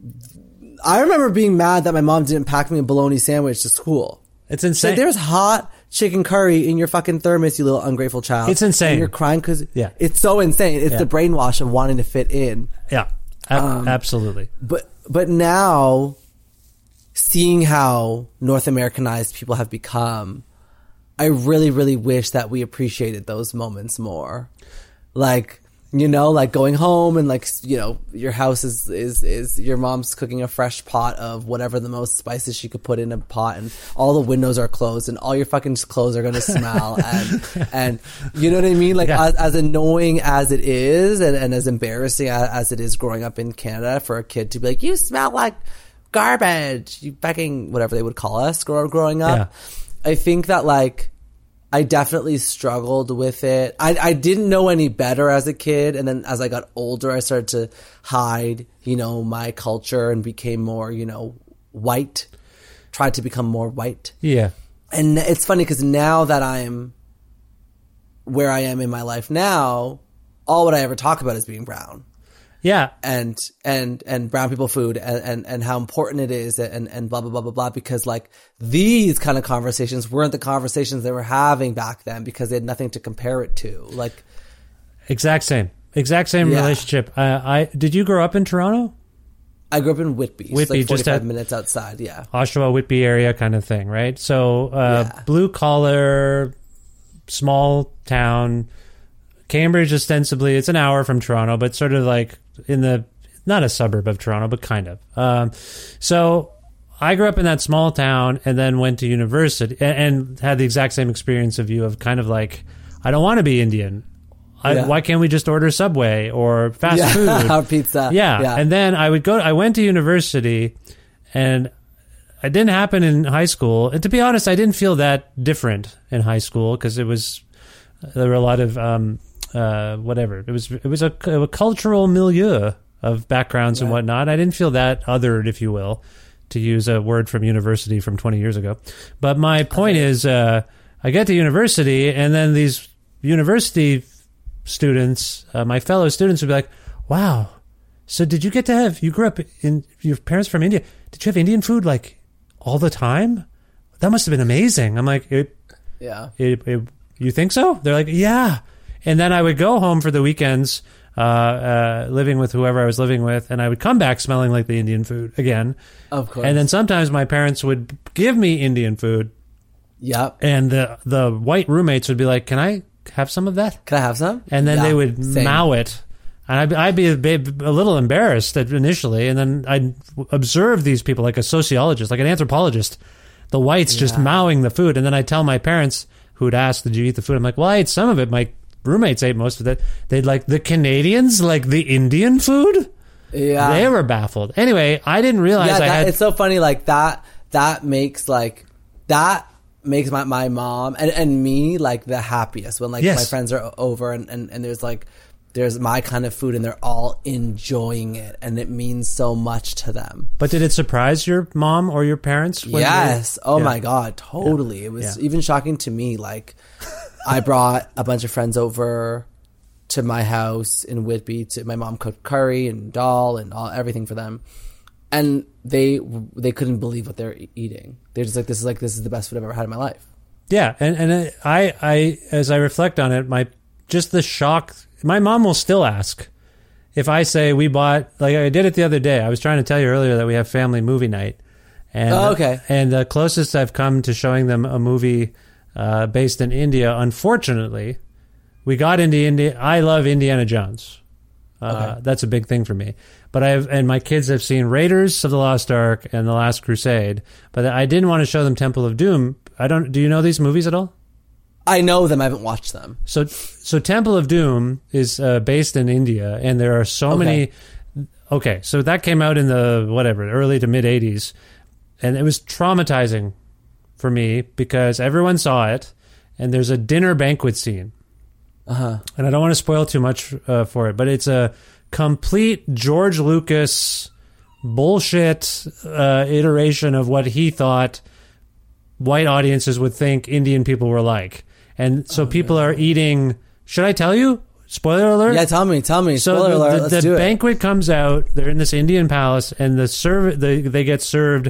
I remember being mad that my mom didn't pack me a bologna sandwich to school. It's insane. So there's hot chicken curry in your fucking thermos, you little ungrateful child. It's insane. And you're crying because it's so insane. It's the brainwash of wanting to fit in. Yeah, absolutely. But now, seeing how North Americanized people have become, I really, really wish that we appreciated those moments more. Like going home and your house is your mom's cooking a fresh pot of whatever the most spices she could put in a pot, and all the windows are closed and all your fucking clothes are going to smell. and you know what I mean? As annoying as it is and as embarrassing as it is growing up in Canada for a kid to be like, you smell like garbage, you fucking whatever they would call us growing up. Yeah. I think that I definitely struggled with it. I didn't know any better as a kid, and then as I got older, I started to hide, my culture and became more, white. Tried to become more white. Yeah. And it's funny because now that I'm where I am in my life now, all what I ever talk about is being brown. Yeah. And brown people food and how important it is and blah, blah, blah, blah, blah. Because these kind of conversations weren't the conversations they were having back then because they had nothing to compare it to. Exact same relationship. Did you grow up in Toronto? I grew up in Whitby. Whitby, so 45 minutes outside. Yeah. Oshawa, Whitby area kind of thing, right? So, blue collar, small town, Cambridge ostensibly, it's an hour from Toronto, but sort of not a suburb of Toronto, but kind of. So I grew up in that small town and then went to university and had the exact same experience of you of kind of I don't want to be Indian. Why can't we just order Subway or fast food? Or pizza. Yeah. And then I went to university and it didn't happen in high school. And to be honest, I didn't feel that different in high school because there were a lot of, whatever. It was a cultural milieu of backgrounds and whatnot. I didn't feel that othered, if you will, to use a word from university from 20 years ago. But my point is, I get to university and then these university students, my fellow students would be like, wow, so did you get to you grew up in, your parents from India, did you have Indian food all the time? That must have been amazing. I'm like, you think so? They're like, yeah. And then I would go home for the weekends, living with whoever I was living with, and I would come back smelling like the Indian food again. Of course. And then sometimes my parents would give me Indian food. Yep. And the white roommates would be like, can I have some of that? Can I have some? And then they would mow it. And I'd be a little embarrassed initially. And then I'd observe these people like a sociologist, like an anthropologist, the whites just mowing the food. And then I'd tell my parents, who'd ask, did you eat the food? I'm like, well, I ate some of it. My roommates ate most of it. They'd like, the Canadians like the Indian food? Yeah. They were baffled. Anyway, I didn't realize it's so funny, like that makes my mom and me like the happiest when like my friends are over and there's my kind of food and they're all enjoying it and it means so much to them. But did it surprise your mom or your parents? Yes. My God, totally. Yeah. It was even shocking to me. Like I brought a bunch of friends over to my house in Whitby. My mom cooked curry and dal and everything for them. And they couldn't believe what they're eating. They're just like, this is the best food I've ever had in my life. Yeah. And I as I reflect on it, the shock. My mom will still ask if I say we bought, like I did it the other day. I was trying to tell you earlier that we have family movie night. And, okay. And the closest I've come to showing them a movie based in India, unfortunately, we got into India. I love Indiana Jones. That's a big thing for me. But and my kids have seen Raiders of the Lost Ark and The Last Crusade. But I didn't want to show them Temple of Doom. Do you know these movies at all? I know them. I haven't watched them. So Temple of Doom is based in India, and there are so many. Okay, so that came out in the early to mid 80s, and it was traumatizing for me because everyone saw it, and there's a dinner banquet scene. And I don't want to spoil too much for it, but it's a complete George Lucas bullshit iteration of what he thought white audiences would think Indian people were like. And so people are eating... Should I tell you? Spoiler alert? Yeah, tell me. Spoiler So alert. Let's do it. The banquet comes out. They're in this Indian palace, and they get served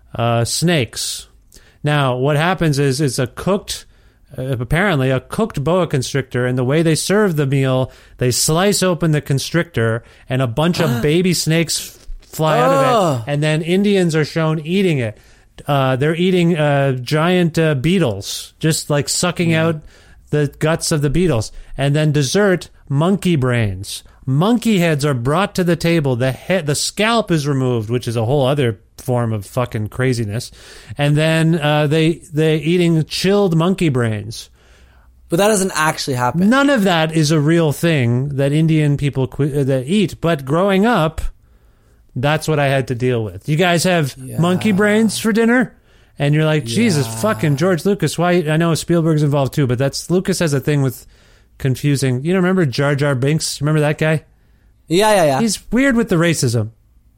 snakes. Now, what happens is it's apparently a cooked boa constrictor, and the way they serve the meal, they slice open the constrictor, and a bunch of baby snakes fly out of it, and then Indians are shown eating it. They're eating giant beetles, just like sucking out the guts of the beetles. And then dessert, monkey brains. Monkey heads are brought to the table. The scalp is removed, which is a whole other form of fucking craziness. And then they're eating chilled monkey brains. But that doesn't actually happen. None of that is a real thing that Indian people that eat. But growing up, that's what I had to deal with. You guys have monkey brains for dinner? And you're like, Jesus fucking George Lucas, why? I know Spielberg's involved too, but Lucas has a thing with confusing. You know, remember Jar Jar Binks? Remember that guy? Yeah. He's weird with the racism.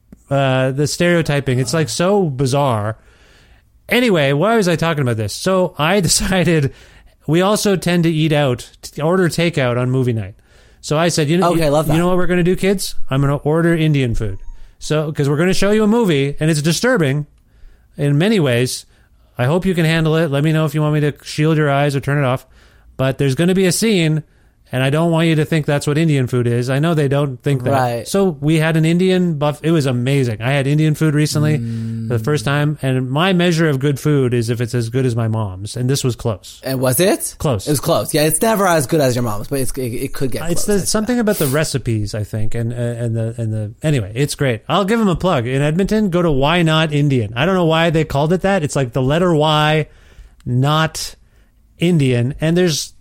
The stereotyping. It's like so bizarre. Anyway, why was I talking about this? So I decided we also tend to eat out, order takeout on movie night. So I said, I love that. You know what we're going to do, kids? I'm going to order Indian food. So, because we're going to show you a movie, and it's disturbing in many ways. I hope you can handle it. Let me know if you want me to shield your eyes or turn it off. But there's going to be a scene, and I don't want you to think that's what Indian food is. I know they don't think that. Right. So we had an Indian buffet. It was amazing. I had Indian food recently for the first time, and my measure of good food is if it's as good as my mom's, and this was close. And was it? Close. It was close. Yeah, it's never as good as your mom's, but it could get close. It's something about the recipes, I think, and the anyway, it's great. I'll give them a plug. In Edmonton, go to Why Not Indian. I don't know why they called it that. It's like the letter Y, not Indian, and there's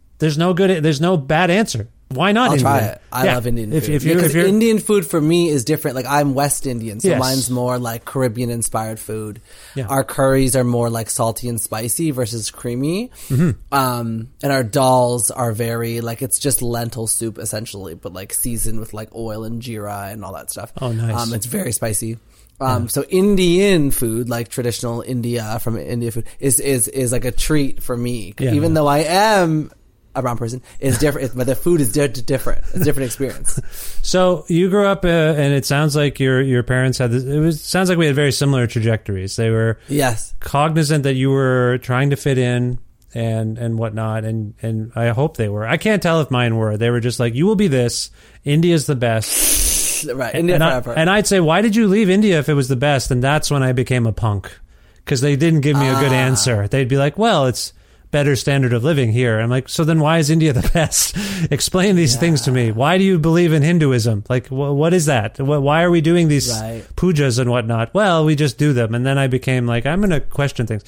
no bad answer. Why not? I'll Indian? try it. I love Indian food. If you're Indian food for me is different. Like I'm West Indian, so Yes. mine's more like Caribbean inspired food. Yeah. Our curries are more like salty and spicy versus creamy. And our dals are very like it's just lentil soup essentially, but like seasoned with like oil and jeera and all that stuff. Oh, nice. It's very spicy. So Indian food, like traditional India from India food, is like a treat for me. Yeah, Even though I am a brown person, it's different. But the food is different. It's a different experience. So you grew up, and it sounds like your parents had this. Sounds like we had very similar trajectories. They were cognizant that you were trying to fit in and whatnot, and I hope they were. I can't tell if mine were. They were just like, you will be this. India's the best. Right, India forever. And I'd say, why did you leave India if it was the best? And that's when I became a punk, because they didn't give me a good answer. They'd be like, well, it's better standard of living here. I'm like, so then why is India the best? Explain these things to me. Why do you believe in Hinduism? Like, what is that? Why are we doing these pujas and whatnot? Well, we just do them. And then I became like, I'm going to question things.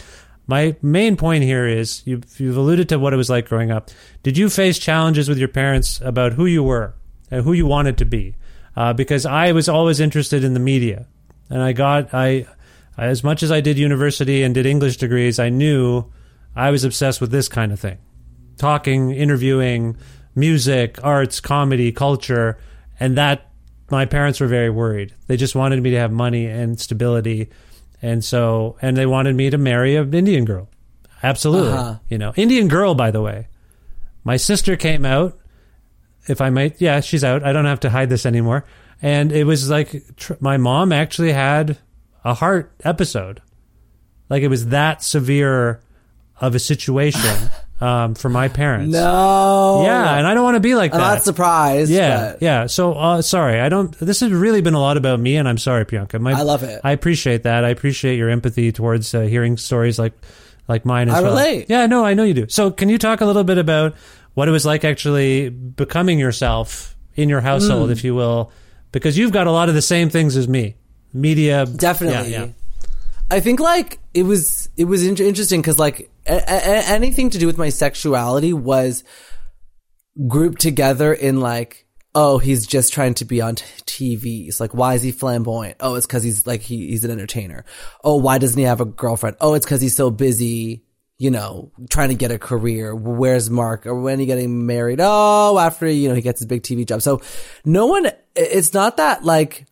My main point here is you've alluded to what it was like growing up. Did you face challenges with your parents about who you were and who you wanted to be? Because I was always interested in the media, and I as much as I did university and did English degrees, I knew I was obsessed with this kind of thing. Talking, interviewing, music, arts, comedy, culture, and that my parents were very worried. They just wanted me to have money and stability, and they wanted me to marry an Indian girl. Absolutely. You know, Indian girl, by the way. My sister came out, if I might. Yeah, she's out. I don't have to hide this anymore. And it was like my mom actually had a heart episode. Like, it was that severe of a situation for my parents. No. Yeah, and I don't want to be like that. I'm not surprised. Yeah, but yeah. So, sorry. This has really been a lot about me, and I'm sorry, Priyanka. I love it. I appreciate that. I appreciate your empathy towards hearing stories like mine as well. I relate. Yeah, no, I know you do. So can you talk a little bit about what it was like actually becoming yourself in your household, if you will? Because you've got a lot of the same things as me. Media. Definitely. Yeah. I think like it was interesting because like anything to do with my sexuality was grouped together in like, oh, he's just trying to be on TV. It's like, why is he flamboyant? Oh, it's because he's like he's an entertainer. Oh, why doesn't he have a girlfriend? Oh, it's because he's so busy, you know, trying to get a career. Where's Mark? Or when are you getting married? Oh, after, you know, he gets his big TV job. So it's not that like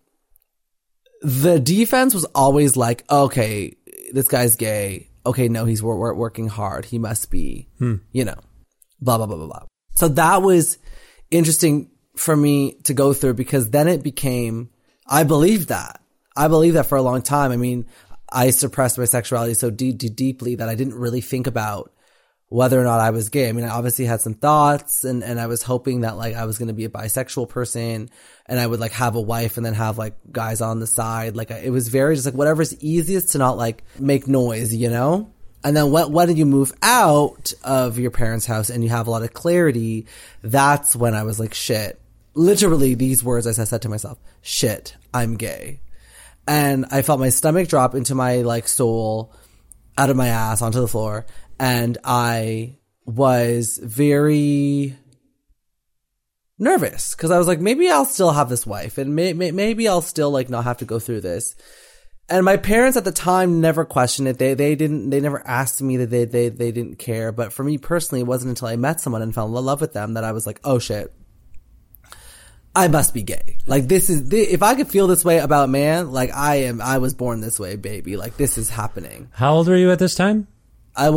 the defense was always like, okay, this guy's gay. Okay, no, he's working hard. He must be, you know, blah, blah, blah, blah, blah. So that was interesting for me to go through because then it became, I believed that for a long time. I mean, I suppressed my sexuality so deeply that I didn't really think about whether or not I was gay. I mean, I obviously had some thoughts and I was hoping that like I was going to be a bisexual person and I would like have a wife and then have like guys on the side. Like it was very just like whatever's easiest to not like make noise, you know? And then when you move out of your parents' house and you have a lot of clarity, that's when I was like, shit. Literally these words I said to myself, shit, I'm gay. And I felt my stomach drop into my like soul, out of my ass onto the floor. And I was very nervous because I was like, maybe I'll still have this wife and maybe I'll still like not have to go through this. And my parents at the time never questioned it. They never asked me that they didn't care. But for me personally, it wasn't until I met someone and fell in love with them that I was like, oh shit, I must be gay. Like if I could feel this way about a man, like I was born this way, baby. Like this is happening. How old were you at this time? When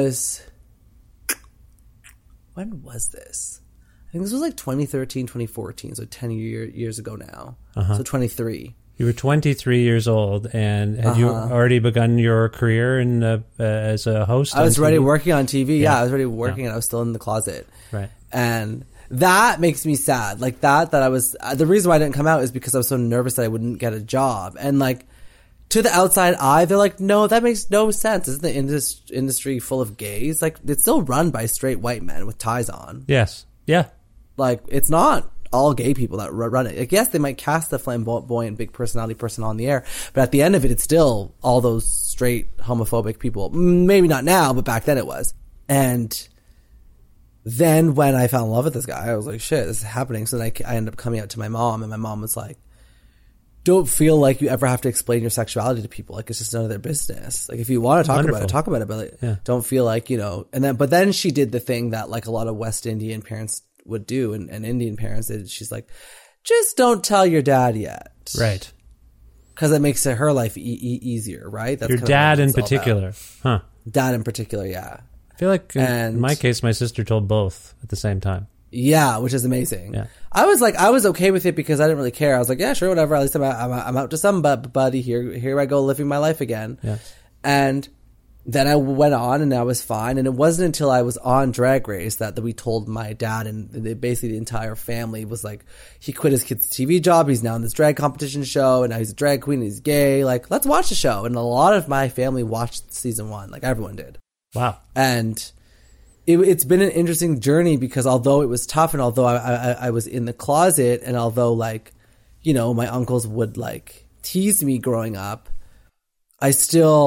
was this? I think this was like 2013, 2014, so 10 years ago now. So 23. You were 23 years old, and had you already begun your career as a host? I was already working on TV. Yeah, I was already working, and I was still in the closet. Right. And that makes me sad. Like that I was, the reason why I didn't come out is because I was so nervous that I wouldn't get a job. And like, to the outside eye, they're like, no, that makes no sense. Isn't the industry full of gays? Like, it's still run by straight white men with ties on. Yes. Yeah. Like, it's not all gay people that run it. Like, yes, they might cast the flamboyant, big personality person on the air, but at the end of it, it's still all those straight homophobic people. Maybe not now, but back then it was. And then when I fell in love with this guy, I was like, shit, this is happening. So then I ended up coming out to my mom, and my mom was like, don't feel like you ever have to explain your sexuality to people. Like, it's just none of their business. Like, if you want to talk about it, talk about it. But like, don't feel like, you know, but then she did the thing that like a lot of West Indian parents would do and Indian parents did. She's like, just don't tell your dad yet. Right. Because it makes her life easier, right? That's your dad in particular. Huh. Dad in particular, yeah. I feel like in my case, my sister told both at the same time. Yeah, which is amazing. Yeah. I was okay with it because I didn't really care. I was like, yeah, sure, whatever. At least I'm out to somebody. Here I go living my life again. Yeah. And then I went on and I was fine. And it wasn't until I was on Drag Race that we told my dad, and basically the entire family was like, he quit his kid's TV job. He's now in this drag competition show, and now he's a drag queen. And he's gay. Like, let's watch the show. And a lot of my family watched season 1. Like, everyone did. Wow. And it's been an interesting journey because although it was tough and although I was in the closet and although like, you know, my uncles would like tease me growing up, I still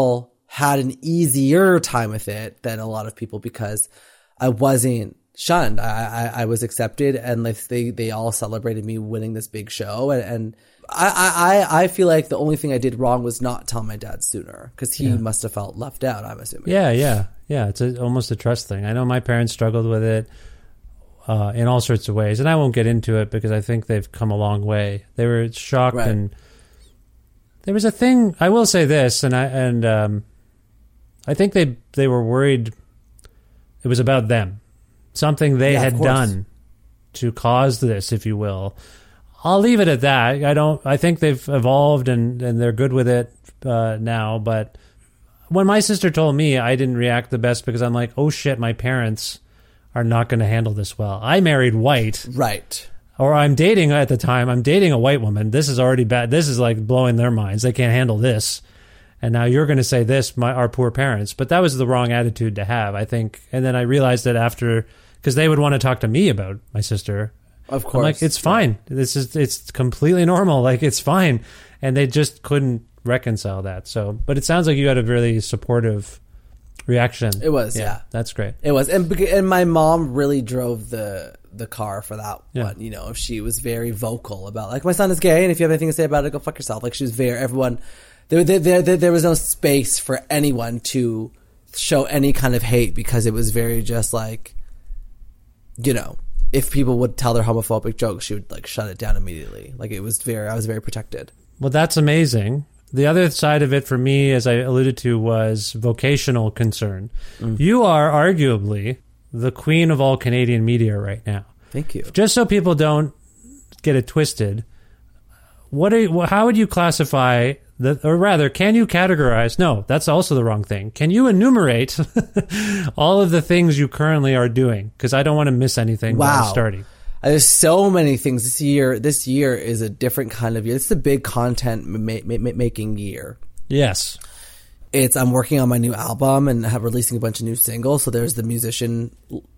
had an easier time with it than a lot of people because I wasn't shunned. I was accepted, and like they all celebrated me winning this big show. And I feel like the only thing I did wrong was not tell my dad sooner, because he must have felt left out, I'm assuming. Yeah. It's almost a trust thing. I know my parents struggled with it in all sorts of ways, and I won't get into it because I think they've come a long way. They were shocked, and there was a thing. I will say this, and I think they were worried it was about them. Something they had done to cause this, if you will. I'll leave it at that. I think they've evolved and they're good with it now. But when my sister told me, I didn't react the best because I'm like, oh shit, my parents are not going to handle this well. I married white. Right. Or I'm dating a white woman. This is already bad. This is like blowing their minds. They can't handle this. And now you're going to say this, our poor parents. But that was the wrong attitude to have, I think. And then I realized that after, because they would want to talk to me about my sister. Of course. I'm like, it's fine. It's completely normal. Like, it's fine. And they just couldn't reconcile that. So, but it sounds like you had a really supportive reaction. It was, yeah. That's great. It was. And my mom really drove the car for that one. You know, she was very vocal about, like, my son is gay, and if you have anything to say about it, go fuck yourself. Like, she was everyone... There was no space for anyone to show any kind of hate, because it was very just like, you know, if people would tell their homophobic jokes, she would like shut it down immediately. Like, I was very protected. Well, that's amazing. The other side of it for me, as I alluded to, was vocational concern. You are arguably the queen of all Canadian media right now. Thank you. Just so people don't get it twisted, how would you classify... or rather, can you categorize? No, that's also the wrong thing. Can you enumerate all of the things you currently are doing? Because I don't want to miss anything while starting. There's so many things this year. This year is a different kind of year. It's a big content making year. Yes. I'm working on my new album and releasing a bunch of new singles. So there's the musician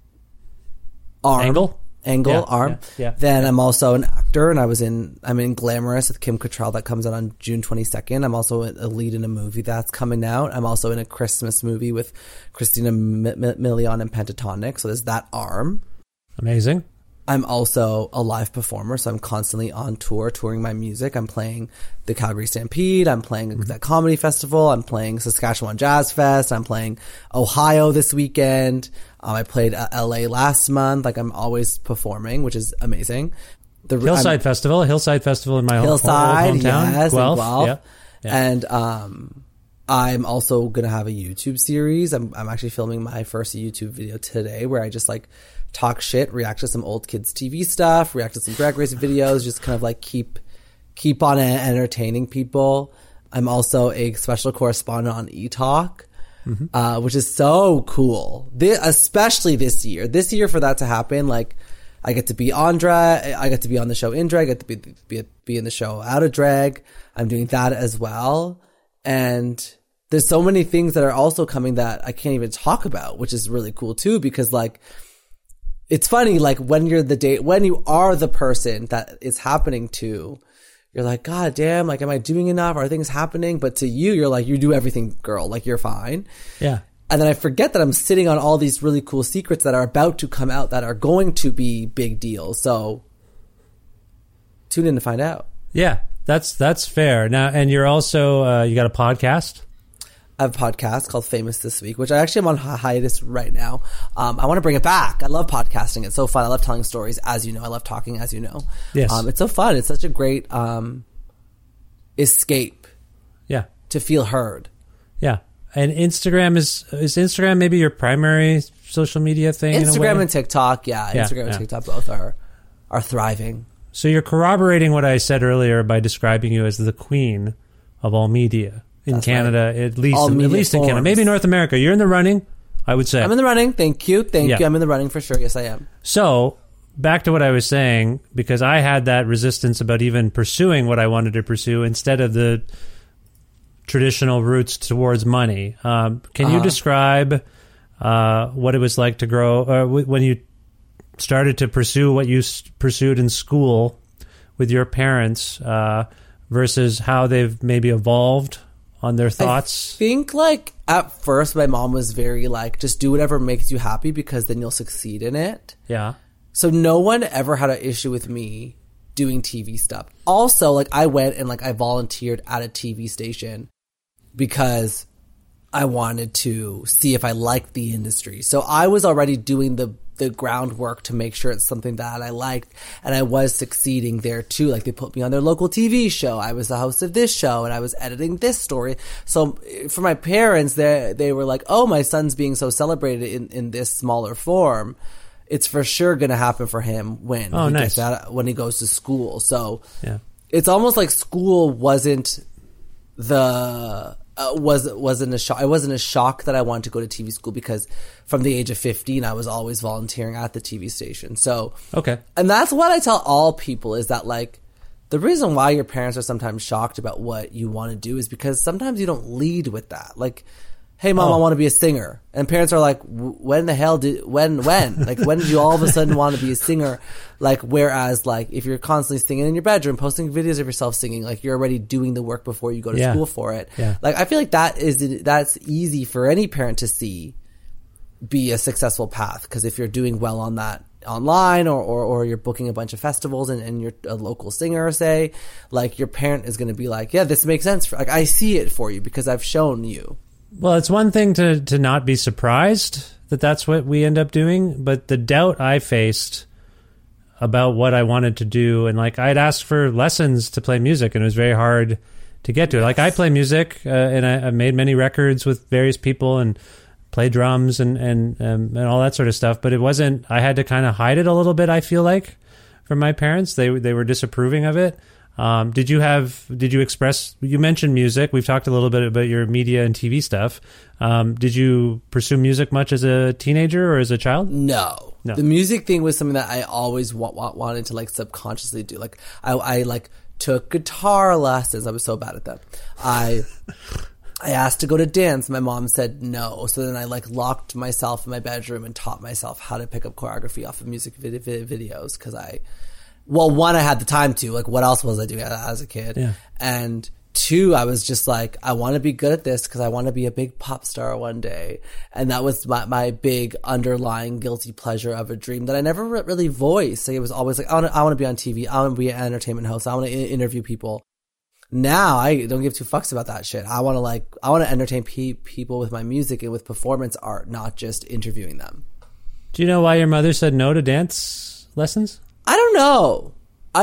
arm. Arm. Yeah. Then I'm also an actor, and I'm in Glamorous with Kim Cattrall that comes out on June 22nd. I'm also a lead in a movie that's coming out. I'm also in a Christmas movie with Christina Milian and Pentatonic. So there's that arm. Amazing. I'm also a live performer, so I'm constantly on tour, touring my music. I'm playing the Calgary Stampede. I'm playing that comedy festival. I'm playing Saskatchewan Jazz Fest. I'm playing Ohio this weekend. I played LA last month. Like, I'm always performing, which is amazing. Hillside Festival in my hometown. Yes, Guelph. Yeah. And I'm also gonna have a YouTube series. I'm actually filming my first YouTube video today, where I just like talk shit, react to some old kids TV stuff, react to some drag race videos, just kind of like keep on entertaining people. I'm also a special correspondent on eTalk, which is so cool. Especially this year. This year, for that to happen, like, I get to be on drag, I get to be on the show in drag, I get to be in the show out of drag. I'm doing that as well. And there's so many things that are also coming that I can't even talk about, which is really cool too, because like, it's funny, like, when you are the person that it's happening to, you're like, God damn, like, am I doing enough? Are things happening? But to you, you're like, you do everything, girl. Like, you're fine. Yeah. And then I forget that I'm sitting on all these really cool secrets that are about to come out that are going to be big deals. So tune in to find out. Yeah, that's fair. Now, and you're also, you got a podcast? I have a podcast called Famous This Week, which I actually am on hiatus right now. I want to bring it back. I love podcasting. It's so fun. I love telling stories, as you know. I love talking, as you know. Yes. It's so fun. It's such a great escape. Yeah. To feel heard. Yeah. And Instagram is Instagram maybe your primary social media thing? Instagram and TikTok, yeah. Instagram and TikTok both are thriving. So you're corroborating what I said earlier by describing you as the queen of all media. In That's Canada, right. at least in Canada. Maybe North America. You're in the running, I would say. I'm in the running. Thank you. I'm in the running for sure. Yes, I am. So, back to what I was saying, because I had that resistance about even pursuing what I wanted to pursue instead of the traditional routes towards money. Can you describe what it was like to grow, when you started to pursue what you pursued in school with your parents, versus how they've maybe evolved on their thoughts? I think like at first my mom was very like, just do whatever makes you happy because then you'll succeed in it. Yeah. So no one ever had an issue with me doing TV stuff. Also, like I went and like I volunteered at a TV station because I wanted to see if I liked the industry. So I was already doing the groundwork to make sure it's something that I liked, and I was succeeding there too. Like they put me on their local TV show. I was the host of this show and I was editing this story. So for my parents, they were like, oh, my son's being so celebrated in this smaller form. It's for sure going to happen for him when when he goes to school. So it's almost like school wasn't wasn't a shock. It wasn't a shock that I wanted to go to TV school because from the age of 15, I was always volunteering at the TV station. So, and that's what I tell all people is that like, the reason why your parents are sometimes shocked about what you want to do is because sometimes you don't lead with that. Like, hey mom, I want to be a singer. And parents are like, when like when did you all of a sudden want to be a singer? Like, whereas like if you're constantly singing in your bedroom, posting videos of yourself singing, like you're already doing the work before you go to school for it. Yeah. Like I feel like that's easy for any parent to see be a successful path. Cause if you're doing well on that online or you're booking a bunch of festivals and you're a local singer, say, like your parent is going to be like, yeah, this makes sense. Like I see it for you because I've shown you. Well, it's one thing to not be surprised that that's what we end up doing, but the doubt I faced about what I wanted to do, and like I'd asked for lessons to play music, and it was very hard to get to it. Like I play music, and I made many records with various people, and play drums and all that sort of stuff. But it wasn't. I had to kind of hide it a little bit. I feel like from my parents, they were disapproving of it. Did you express, you mentioned music. We've talked a little bit about your media and TV stuff. Did you pursue music much as a teenager or as a child? No. The music thing was something that I always wanted to like subconsciously do. Like I like took guitar lessons. I was so bad at that. I asked to go to dance. My mom said no. So then I like locked myself in my bedroom and taught myself how to pick up choreography off of music videos. Cause one, I had the time to, like, what else was I doing as a kid? Yeah. And two, I was just like, I want to be good at this because I want to be a big pop star one day. And that was my big underlying guilty pleasure of a dream that I never really voiced. Like, it was always like, I want to be on TV. I want to be an entertainment host. I want to interview people. Now I don't give two fucks about that shit. I want to entertain people with my music and with performance art, not just interviewing them. Do you know why your mother said no to dance lessons? I don't know.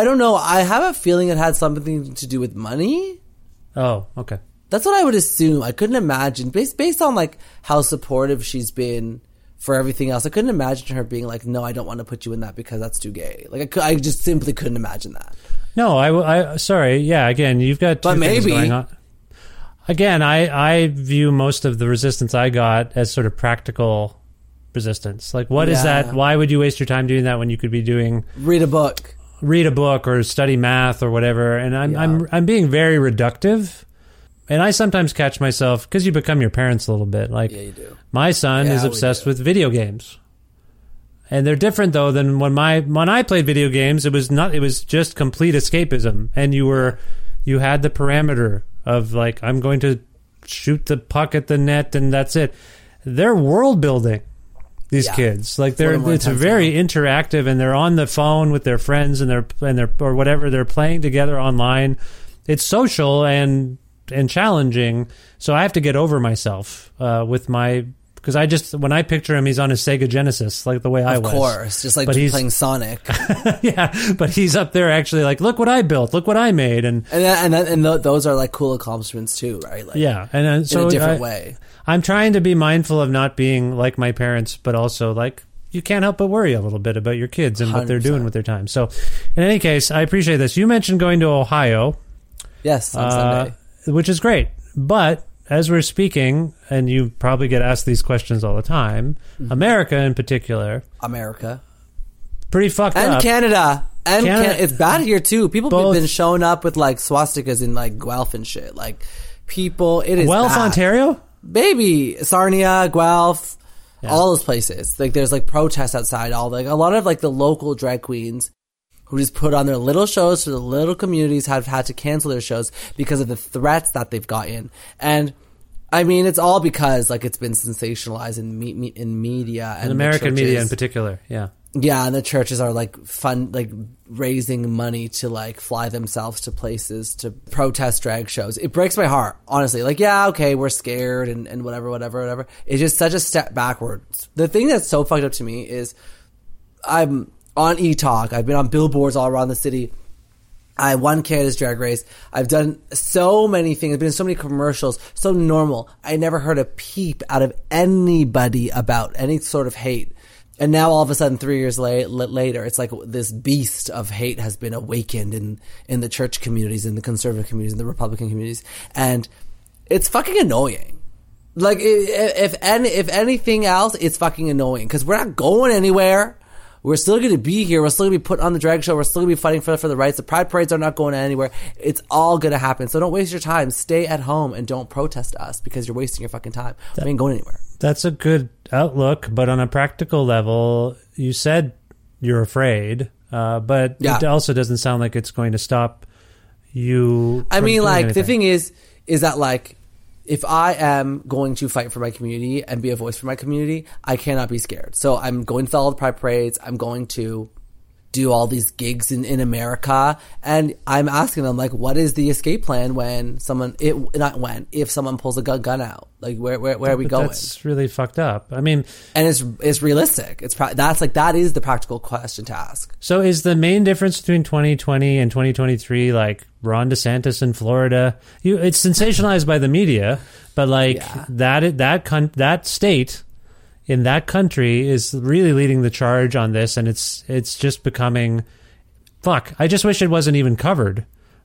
I have a feeling it had something to do with money. Oh, okay. That's what I would assume. I couldn't imagine, based on like how supportive she's been for everything else, I couldn't imagine her being like, no, I don't want to put you in that because that's too gay. Like I just simply couldn't imagine that. No, I sorry. Yeah, again, you've got two things going on. Again, I view most of the resistance I got as sort of practical resistance. Like, what is that? Why would you waste your time doing that when you could be doing read a book or study math or whatever? And I'm being very reductive, and I sometimes catch myself because you become your parents a little bit. Like, yeah, you do. My son is obsessed with video games, and they're different though than when I played video games. It was just complete escapism, and you had the parameter of like, I'm going to shoot the puck at the net, and that's it. They're world building. These kids, like it's very interactive, and they're on the phone with their friends and they're or whatever, they're playing together online. It's social and challenging. So I have to get over myself with because when I picture him, he's on his Sega Genesis, like the way I was. Of course, just like playing Sonic. Yeah, but he's up there actually like, look what I built, look what I made, and those are like cool accomplishments too, right? Like, yeah, and so in a different way. I'm trying to be mindful of not being like my parents, but also like you can't help but worry a little bit about your kids and 100%. What they're doing with their time. So in any case, I appreciate this. You mentioned going to Ohio. Yes, on Sunday. Which is great. But as we're speaking, and you probably get asked these questions all the time, America in particular. Pretty fucked up. And Canada. And Canada. It's bad here too. People have been showing up with like swastikas in like Guelph and shit. Like people, it is Guelph, bad. Ontario? Baby, Sarnia, Guelph, all those places. Like there's like protests outside. A lot of like the local drag queens who just put on their little shows for the little communities have had to cancel their shows because of the threats that they've gotten. And I mean, it's all because like it's been sensationalized in media and in American media in particular. Yeah. Yeah, and the churches are like raising money to like fly themselves to places to protest drag shows. It breaks my heart, honestly. Like, yeah, okay, we're scared and whatever. It's just such a step backwards. The thing that's so fucked up to me is I'm on eTalk. I've been on billboards all around the city. I won Canada's Drag Race. I've done so many things. I've been in so many commercials. So normal. I never heard a peep out of anybody about any sort of hate. And now all of a sudden, 3 years later, it's like this beast of hate has been awakened in the church communities, in the conservative communities, in the Republican communities. And it's fucking annoying. Like, if anything else, it's fucking annoying. Because we're not going anywhere. We're still going to be here. We're still going to be put on the drag show. We're still going to be fighting for the rights. The pride parades are not going anywhere. It's all going to happen. So don't waste your time. Stay at home and don't protest us because you're wasting your fucking time. We ain't going anywhere. That's a good outlook. But on a practical level, you said you're afraid. But it also doesn't sound like it's going to stop you. I mean, like, anything. The thing is that, like, if I am going to fight for my community and be a voice for my community, I cannot be scared. So I'm going to all the pride parades. I'm going to do all these gigs in America. And I'm asking them, like, what is the escape plan if someone pulls a gun out? Like, where are we going? That's really fucked up. I mean, and it's realistic. That is the practical question to ask. So is the main difference between 2020 and 2023, like Ron DeSantis in Florida? It's sensationalized by the media, but like that state in that country is really leading the charge on this, and it's just becoming fuck. I just wish it wasn't even covered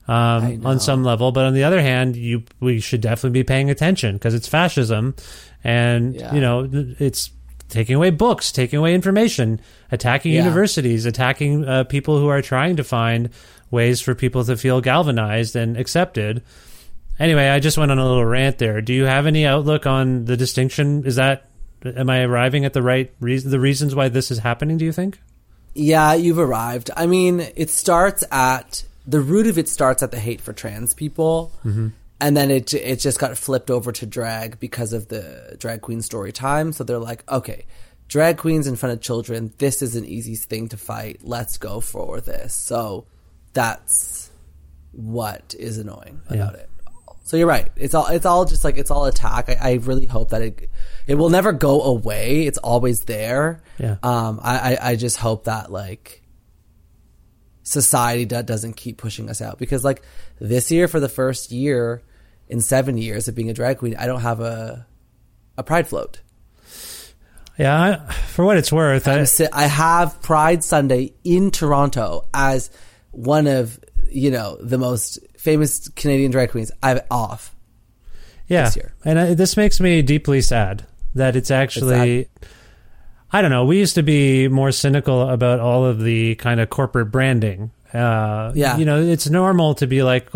on some level, but on the other hand, we should definitely be paying attention because it's fascism, and it's taking away books, taking away information, attacking universities, attacking people who are trying to find ways for people to feel galvanized and accepted. Anyway, I just went on a little rant there. Do you have any outlook on the distinction? Am I arriving at the right reason? The reasons why this is happening? Do you think? Yeah, you've arrived. I mean, the root of it starts at the hate for trans people, and then it just got flipped over to drag because of the drag queen story time. So they're like, okay, drag queens in front of children, this is an easy thing to fight. Let's go for this. So that's what is annoying about it. So you're right. It's all just like, it's all attack. I really hope that it will never go away. It's always there. Yeah. I just hope that like society doesn't keep pushing us out, because like this year, for the first year in 7 years of being a drag queen, I don't have a pride float. Yeah. For what it's worth, I have Pride Sunday in Toronto as one of, the most famous Canadian drag queens. I'm off. Yeah. This year. And this makes me deeply sad that it's actually, I don't know. We used to be more cynical about all of the kind of corporate branding. It's normal to be like,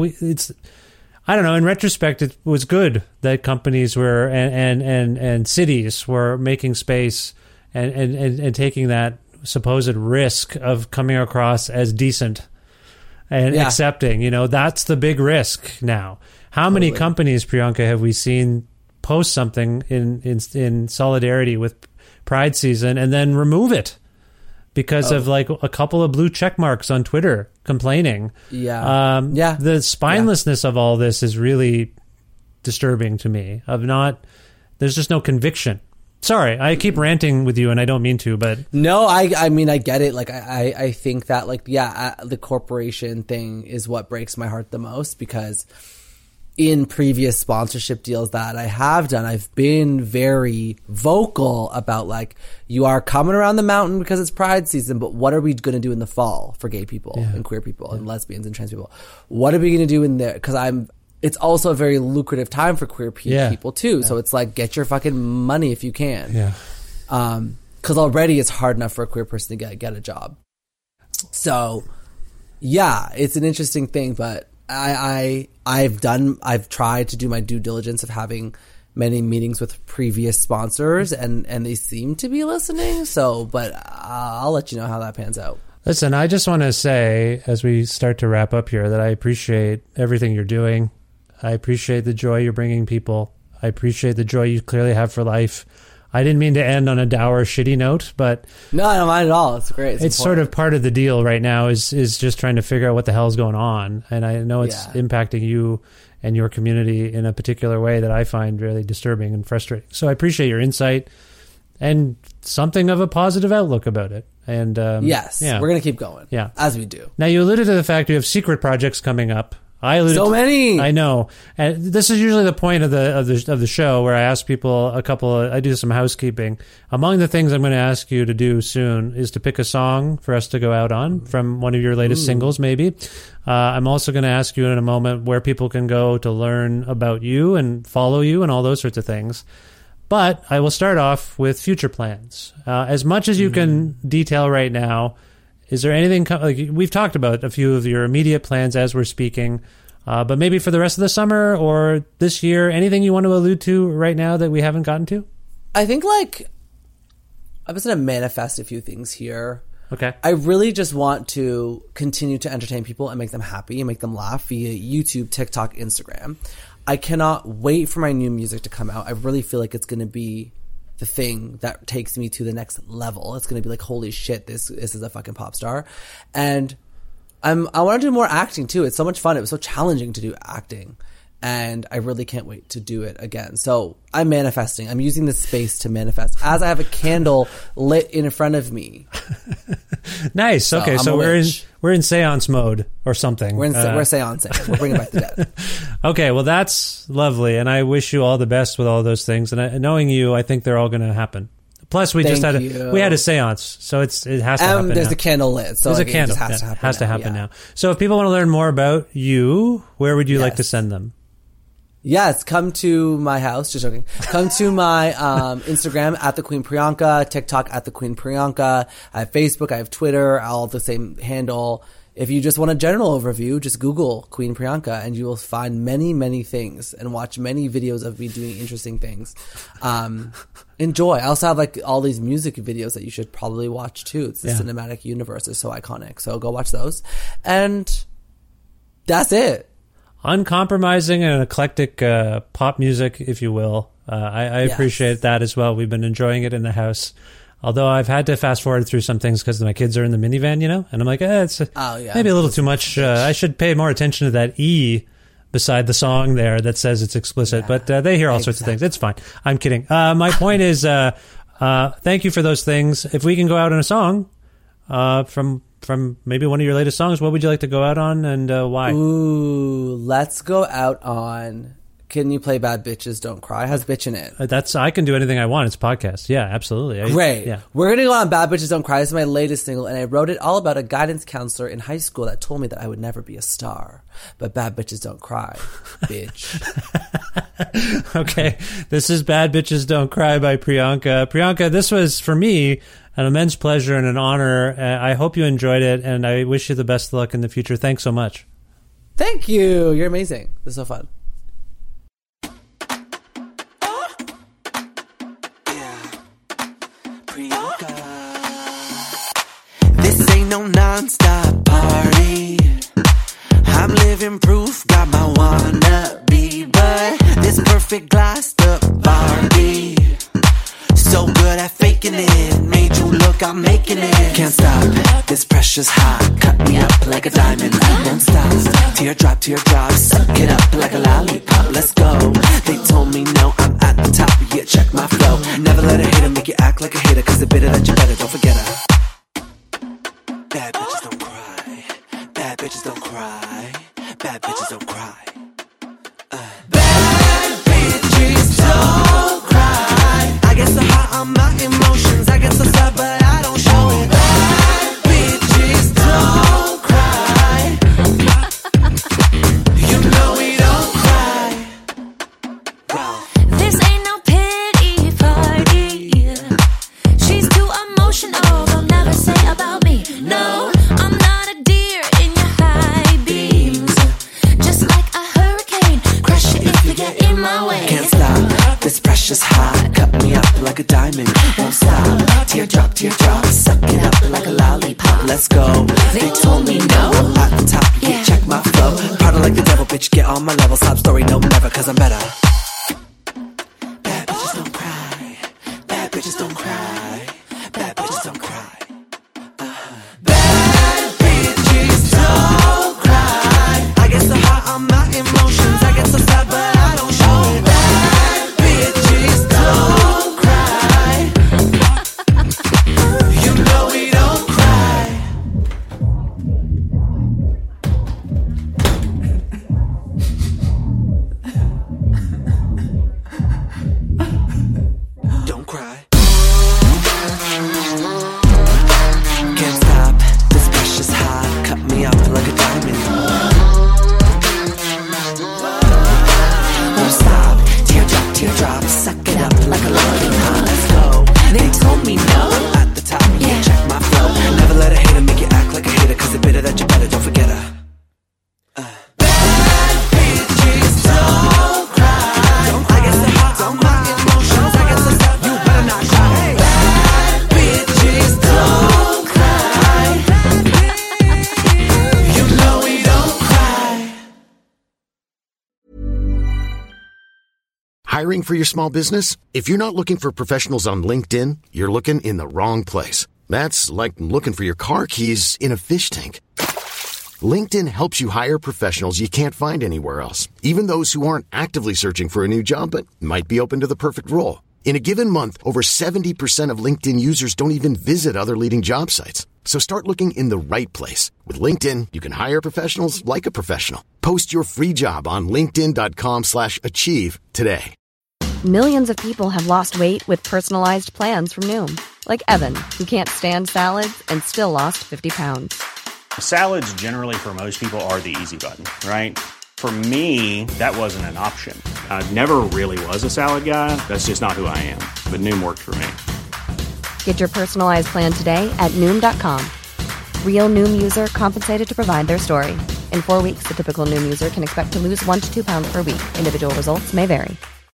I don't know. In retrospect, it was good that companies were and cities were making space and taking that supposed risk of coming across as decent and accepting. That's the big risk now. How many companies, Priyanka, have we seen post something in solidarity with Pride season and then remove it because of like a couple of blue check marks on Twitter complaining? The spinelessness of all this is really disturbing to me. There's just no conviction. Sorry, I keep ranting with you and I don't mean to, but no, I mean, I get it. Like, I think that like, the corporation thing is what breaks my heart the most, because in previous sponsorship deals that I have done, I've been very vocal about like, you are coming around the mountain because it's Pride season, but what are we going to do in the fall for gay people and queer people and lesbians and trans people? What are we going to do in there? Because it's also a very lucrative time for queer people too. Yeah. So it's like, get your fucking money if you can. Yeah. Because already it's hard enough for a queer person to get a job. So yeah, it's an interesting thing, but I've tried to do my due diligence of having many meetings with previous sponsors, and they seem to be listening. So, but I'll let you know how that pans out. Listen, I just want to say, as we start to wrap up here, that I appreciate everything you're doing. I appreciate the joy you're bringing people. I appreciate the joy you clearly have for life. I didn't mean to end on a dour, shitty note, but... No, I don't mind at all. It's great. It's sort of part of the deal right now is just trying to figure out what the hell is going on. And I know it's impacting you and your community in a particular way that I find really disturbing and frustrating. So I appreciate your insight and something of a positive outlook about it. And yes, we're going to keep going. Yeah, as we do. Now, you alluded to the fact you have secret projects coming up. Many. I know. And this is usually the point of the show where I ask people I do some housekeeping. Among the things I'm going to ask you to do soon is to pick a song for us to go out on from one of your latest singles, maybe. I'm also going to ask you in a moment where people can go to learn about you and follow you and all those sorts of things. But I will start off with future plans. As much as you can detail right now, is there anything, we've talked about a few of your immediate plans as we're speaking, but maybe for the rest of the summer or this year, anything you want to allude to right now that we haven't gotten to? I think I'm just going to manifest a few things here. Okay. I really just want to continue to entertain people and make them happy and make them laugh via YouTube, TikTok, Instagram. I cannot wait for my new music to come out. I really feel like it's going to be the thing that takes me to the next level. It's going to be like, holy shit, this is a fucking pop star. And I want to do more acting too. It's so much fun. It was so challenging to do acting. And I really can't wait to do it again. So I'm manifesting. I'm using this space to manifest as I have a candle lit in front of me. Nice. Okay, so we're in seance mode or something. We're seancing. We're bringing back the dead. Okay, well that's lovely, and I wish you all the best with all those things. And knowing you, I think they're all going to happen. Plus, we had a seance, so it has to happen. There's now. a candle lit, so there's a candle. It just has to happen now. So if people want to learn more about you, where would you like to send them? Yes, come to my house. Just joking. Come to my Instagram at the Queen Priyanka, TikTok at the Queen Priyanka. I have Facebook, I have Twitter, all the same handle. If you just want a general overview, just Google Queen Priyanka and you will find many, many things and watch many videos of me doing interesting things. Enjoy. I also have all these music videos that you should probably watch too. It's the cinematic universe is so iconic. So go watch those. And that's it. Uncompromising and eclectic pop music, if you will. I appreciate that as well. We've been enjoying it in the house. Although I've had to fast forward through some things because my kids are in the minivan, and I'm like, it's maybe a little too much. I should pay more attention to that E beside the song there that says it's explicit. But they hear all sorts of things. It's fine. I'm kidding. My point is, thank you for those things. If we can go out on a song from maybe one of your latest songs, what would you like to go out on and why? Ooh, let's go out on Can You Play Bad Bitches Don't Cry? It has bitch in it. I can do anything I want. It's a podcast. Yeah, absolutely. Great. Yeah. We're going to go on Bad Bitches Don't Cry. This is my latest single, and I wrote it all about a guidance counselor in high school that told me that I would never be a star. But bad bitches don't cry, bitch. Okay. This is Bad Bitches Don't Cry by Priyanka. Priyanka, this was, for me, an immense pleasure and an honor. I hope you enjoyed it, and I wish you the best of luck in the future. Thanks so much. Thank you. You're amazing. This is so fun. This ain't no non-stop party. I'm living proof, got my wannabe, but this perfect glassed up Barbie. So good at faking it, made you look, I'm making it. Can't stop, this pressure's hot, cut me up like a diamond. Won't stop, teardrop, suck it up like a lollipop. Let's go. They told me no, I'm at the top. Yeah, check my flow. Never let a hater make you act like a hater, cause the bitter that you better, don't forget her. Bad bitches don't cry. Bad bitches don't cry. Bad bitches don't cry. Bad bitches don't cry. I get so high on my emotions. I get so sad, but I don't show it. Bad bitches don't cry. You know we don't cry. Wow. This ain't no pity party. She's too emotional. They'll never say about me. No, I'm not a deer in your high beams. Just like a hurricane, crush it if you get in my way. Can't stop, this pressure's hot, cut me up like a diamond. Won't stop, teardrop, suck it up like a lollipop. let's go. They told me no. At the top, you can check my flow. Proud like the devil, bitch, get on my level. Stop story, no, never, cause I'm better. Bad bitches don't cry. Bad bitches don't cry. Bad bitches don't cry. Bad bitches don't cry. I get so hot on my emotions. I get so sad, but I don't show it. Bad bitches don't cry. You know we don't cry. Don't cry. Can't stop. This precious high cut me up like a diamond. Won't stop. Teardrop, teardrop, suck it up like a lollipop. Let's go. They told me no. At the top, yeah. Check my flow. Never let a hater make you act like a hater, cause they're bitter that you better, don't forget her. Bad bitches don't cry. I get so hot on my emotions. I get so sad, you better not cry. Bad bitches don't cry. You know we don't cry. Hiring for your small business? If you're not looking for professionals on LinkedIn, you're looking in the wrong place. That's like looking for your car keys in a fish tank. LinkedIn helps you hire professionals you can't find anywhere else, even those who aren't actively searching for a new job but might be open to the perfect role. In a given month, over 70% of LinkedIn users don't even visit other leading job sites. So start looking in the right place. With LinkedIn, you can hire professionals like a professional. Post your free job on linkedin.com/achieve today. Millions of people have lost weight with personalized plans from Noom. Like Evan, who can't stand salads and still lost 50 pounds. Salads generally for most people are the easy button, right? For me, that wasn't an option. I never really was a salad guy. That's just not who I am. But Noom worked for me. Get your personalized plan today at Noom.com. Real Noom user compensated to provide their story. In 4 weeks, the typical Noom user can expect to lose 1 to 2 pounds per week. Individual results may vary.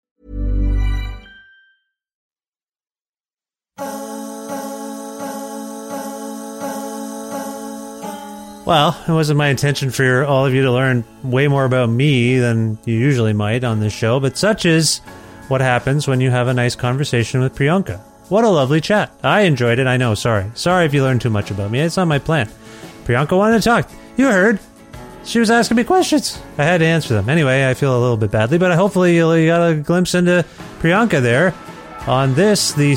Well, it wasn't my intention for all of you to learn way more about me than you usually might on this show, but such is what happens when you have a nice conversation with Priyanka. What a lovely chat. I enjoyed it, I know, sorry. Sorry if you learned too much about me, it's not my plan. Priyanka wanted to talk. You heard. She was asking me questions. I had to answer them. Anyway, I feel a little bit badly, but hopefully you got a glimpse into Priyanka there. On this, the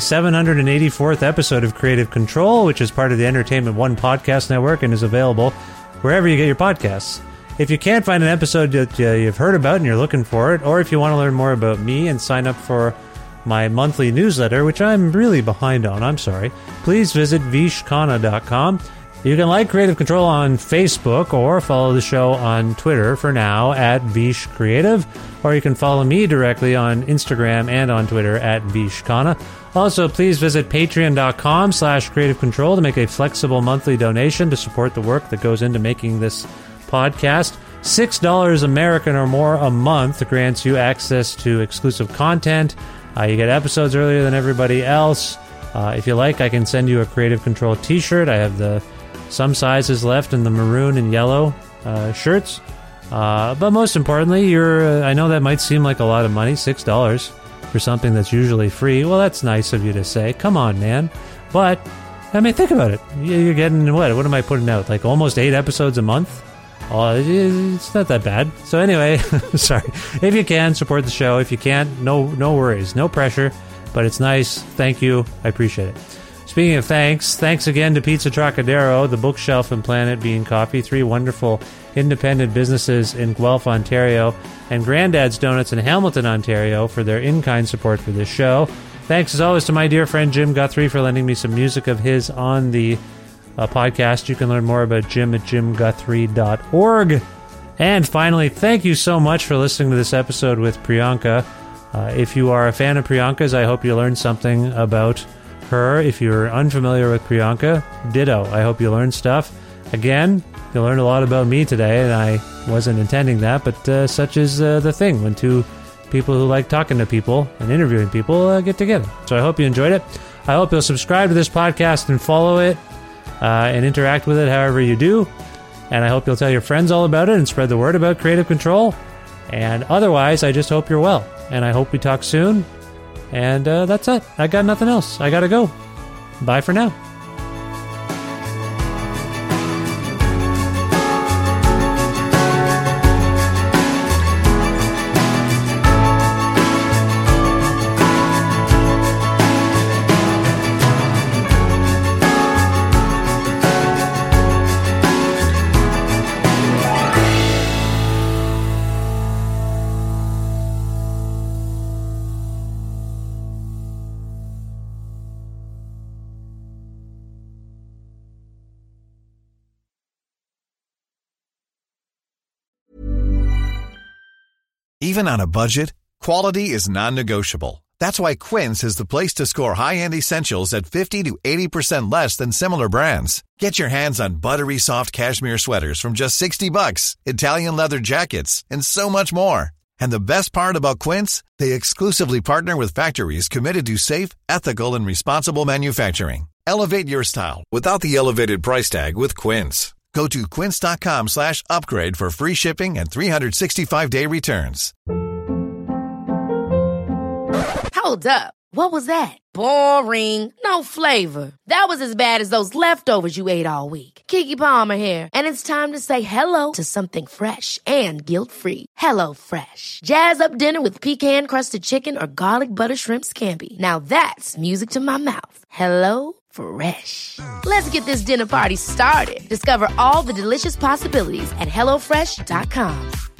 784th episode of Creative Control, which is part of the Entertainment One podcast network and is available wherever you get your podcasts. If you can't find an episode that you've heard about and you're looking for it, or if you want to learn more about me and sign up for my monthly newsletter, which I'm really behind on, I'm sorry, please visit vishkhanna.com. You can like Creative Control on Facebook or follow the show on Twitter for now at Vish Creative, or you can follow me directly on Instagram and on Twitter at Vishkhanna. Also, please visit patreon.com/Creative Control to make a flexible monthly donation to support the work that goes into making this podcast. $6 American or more a month grants you access to exclusive content. You get episodes earlier than everybody else. If you like, I can send you a Creative Control t-shirt. I have some sizes left in the maroon and yellow shirts. But most importantly, I know that might seem like a lot of money, $6 for something that's usually free. Well, that's nice of you to say. Come on, man. But, I mean, think about it. You're getting, what am I putting out? Like almost 8 episodes a month? Oh, it's not that bad. So anyway, sorry. If you can, support the show. If you can't, no worries. No pressure. But it's nice. Thank you. I appreciate it. Speaking of thanks again to Pizza Trocadero, The Bookshelf, and Planet Bean Coffee, 3 wonderful independent businesses in Guelph, Ontario, and Grandad's Donuts in Hamilton, Ontario, for their in-kind support for this show. Thanks as always to my dear friend Jim Guthrie for lending me some music of his on the podcast. You can learn more about Jim at jimguthrie.org. And finally, thank you so much for listening to this episode with Priyanka. If you are a fan of Priyanka's, I hope you learned something about her. If you're unfamiliar with Priyanka, ditto. I hope you learned stuff. Again, you learned a lot about me today, and I wasn't intending that, but such is the thing when two people who like talking to people and interviewing people get together. So I hope you enjoyed it. I hope you'll subscribe to this podcast and follow it. and interact with it however you do. And I hope you'll tell your friends all about it and spread the word about Creative Control. And otherwise, I just hope you're well. And I hope we talk soon. And that's it. I got nothing else. I gotta go. Bye for now. Even on a budget, quality is non-negotiable. That's why Quince is the place to score high-end essentials at 50 to 80% less than similar brands. Get your hands on buttery soft cashmere sweaters from just $60, Italian leather jackets, and so much more. And the best part about Quince, they exclusively partner with factories committed to safe, ethical, and responsible manufacturing. Elevate your style without the elevated price tag with Quince. Go to quince.com/upgrade for free shipping and 365-day returns. Hold up. What was that? Boring. No flavor. That was as bad as those leftovers you ate all week. Keke Palmer here. And it's time to say hello to something fresh and guilt-free. Hello Fresh. Jazz up dinner with pecan-crusted chicken or garlic butter shrimp scampi. Now that's music to my mouth. Hello Fresh. Let's get this dinner party started. Discover all the delicious possibilities at HelloFresh.com.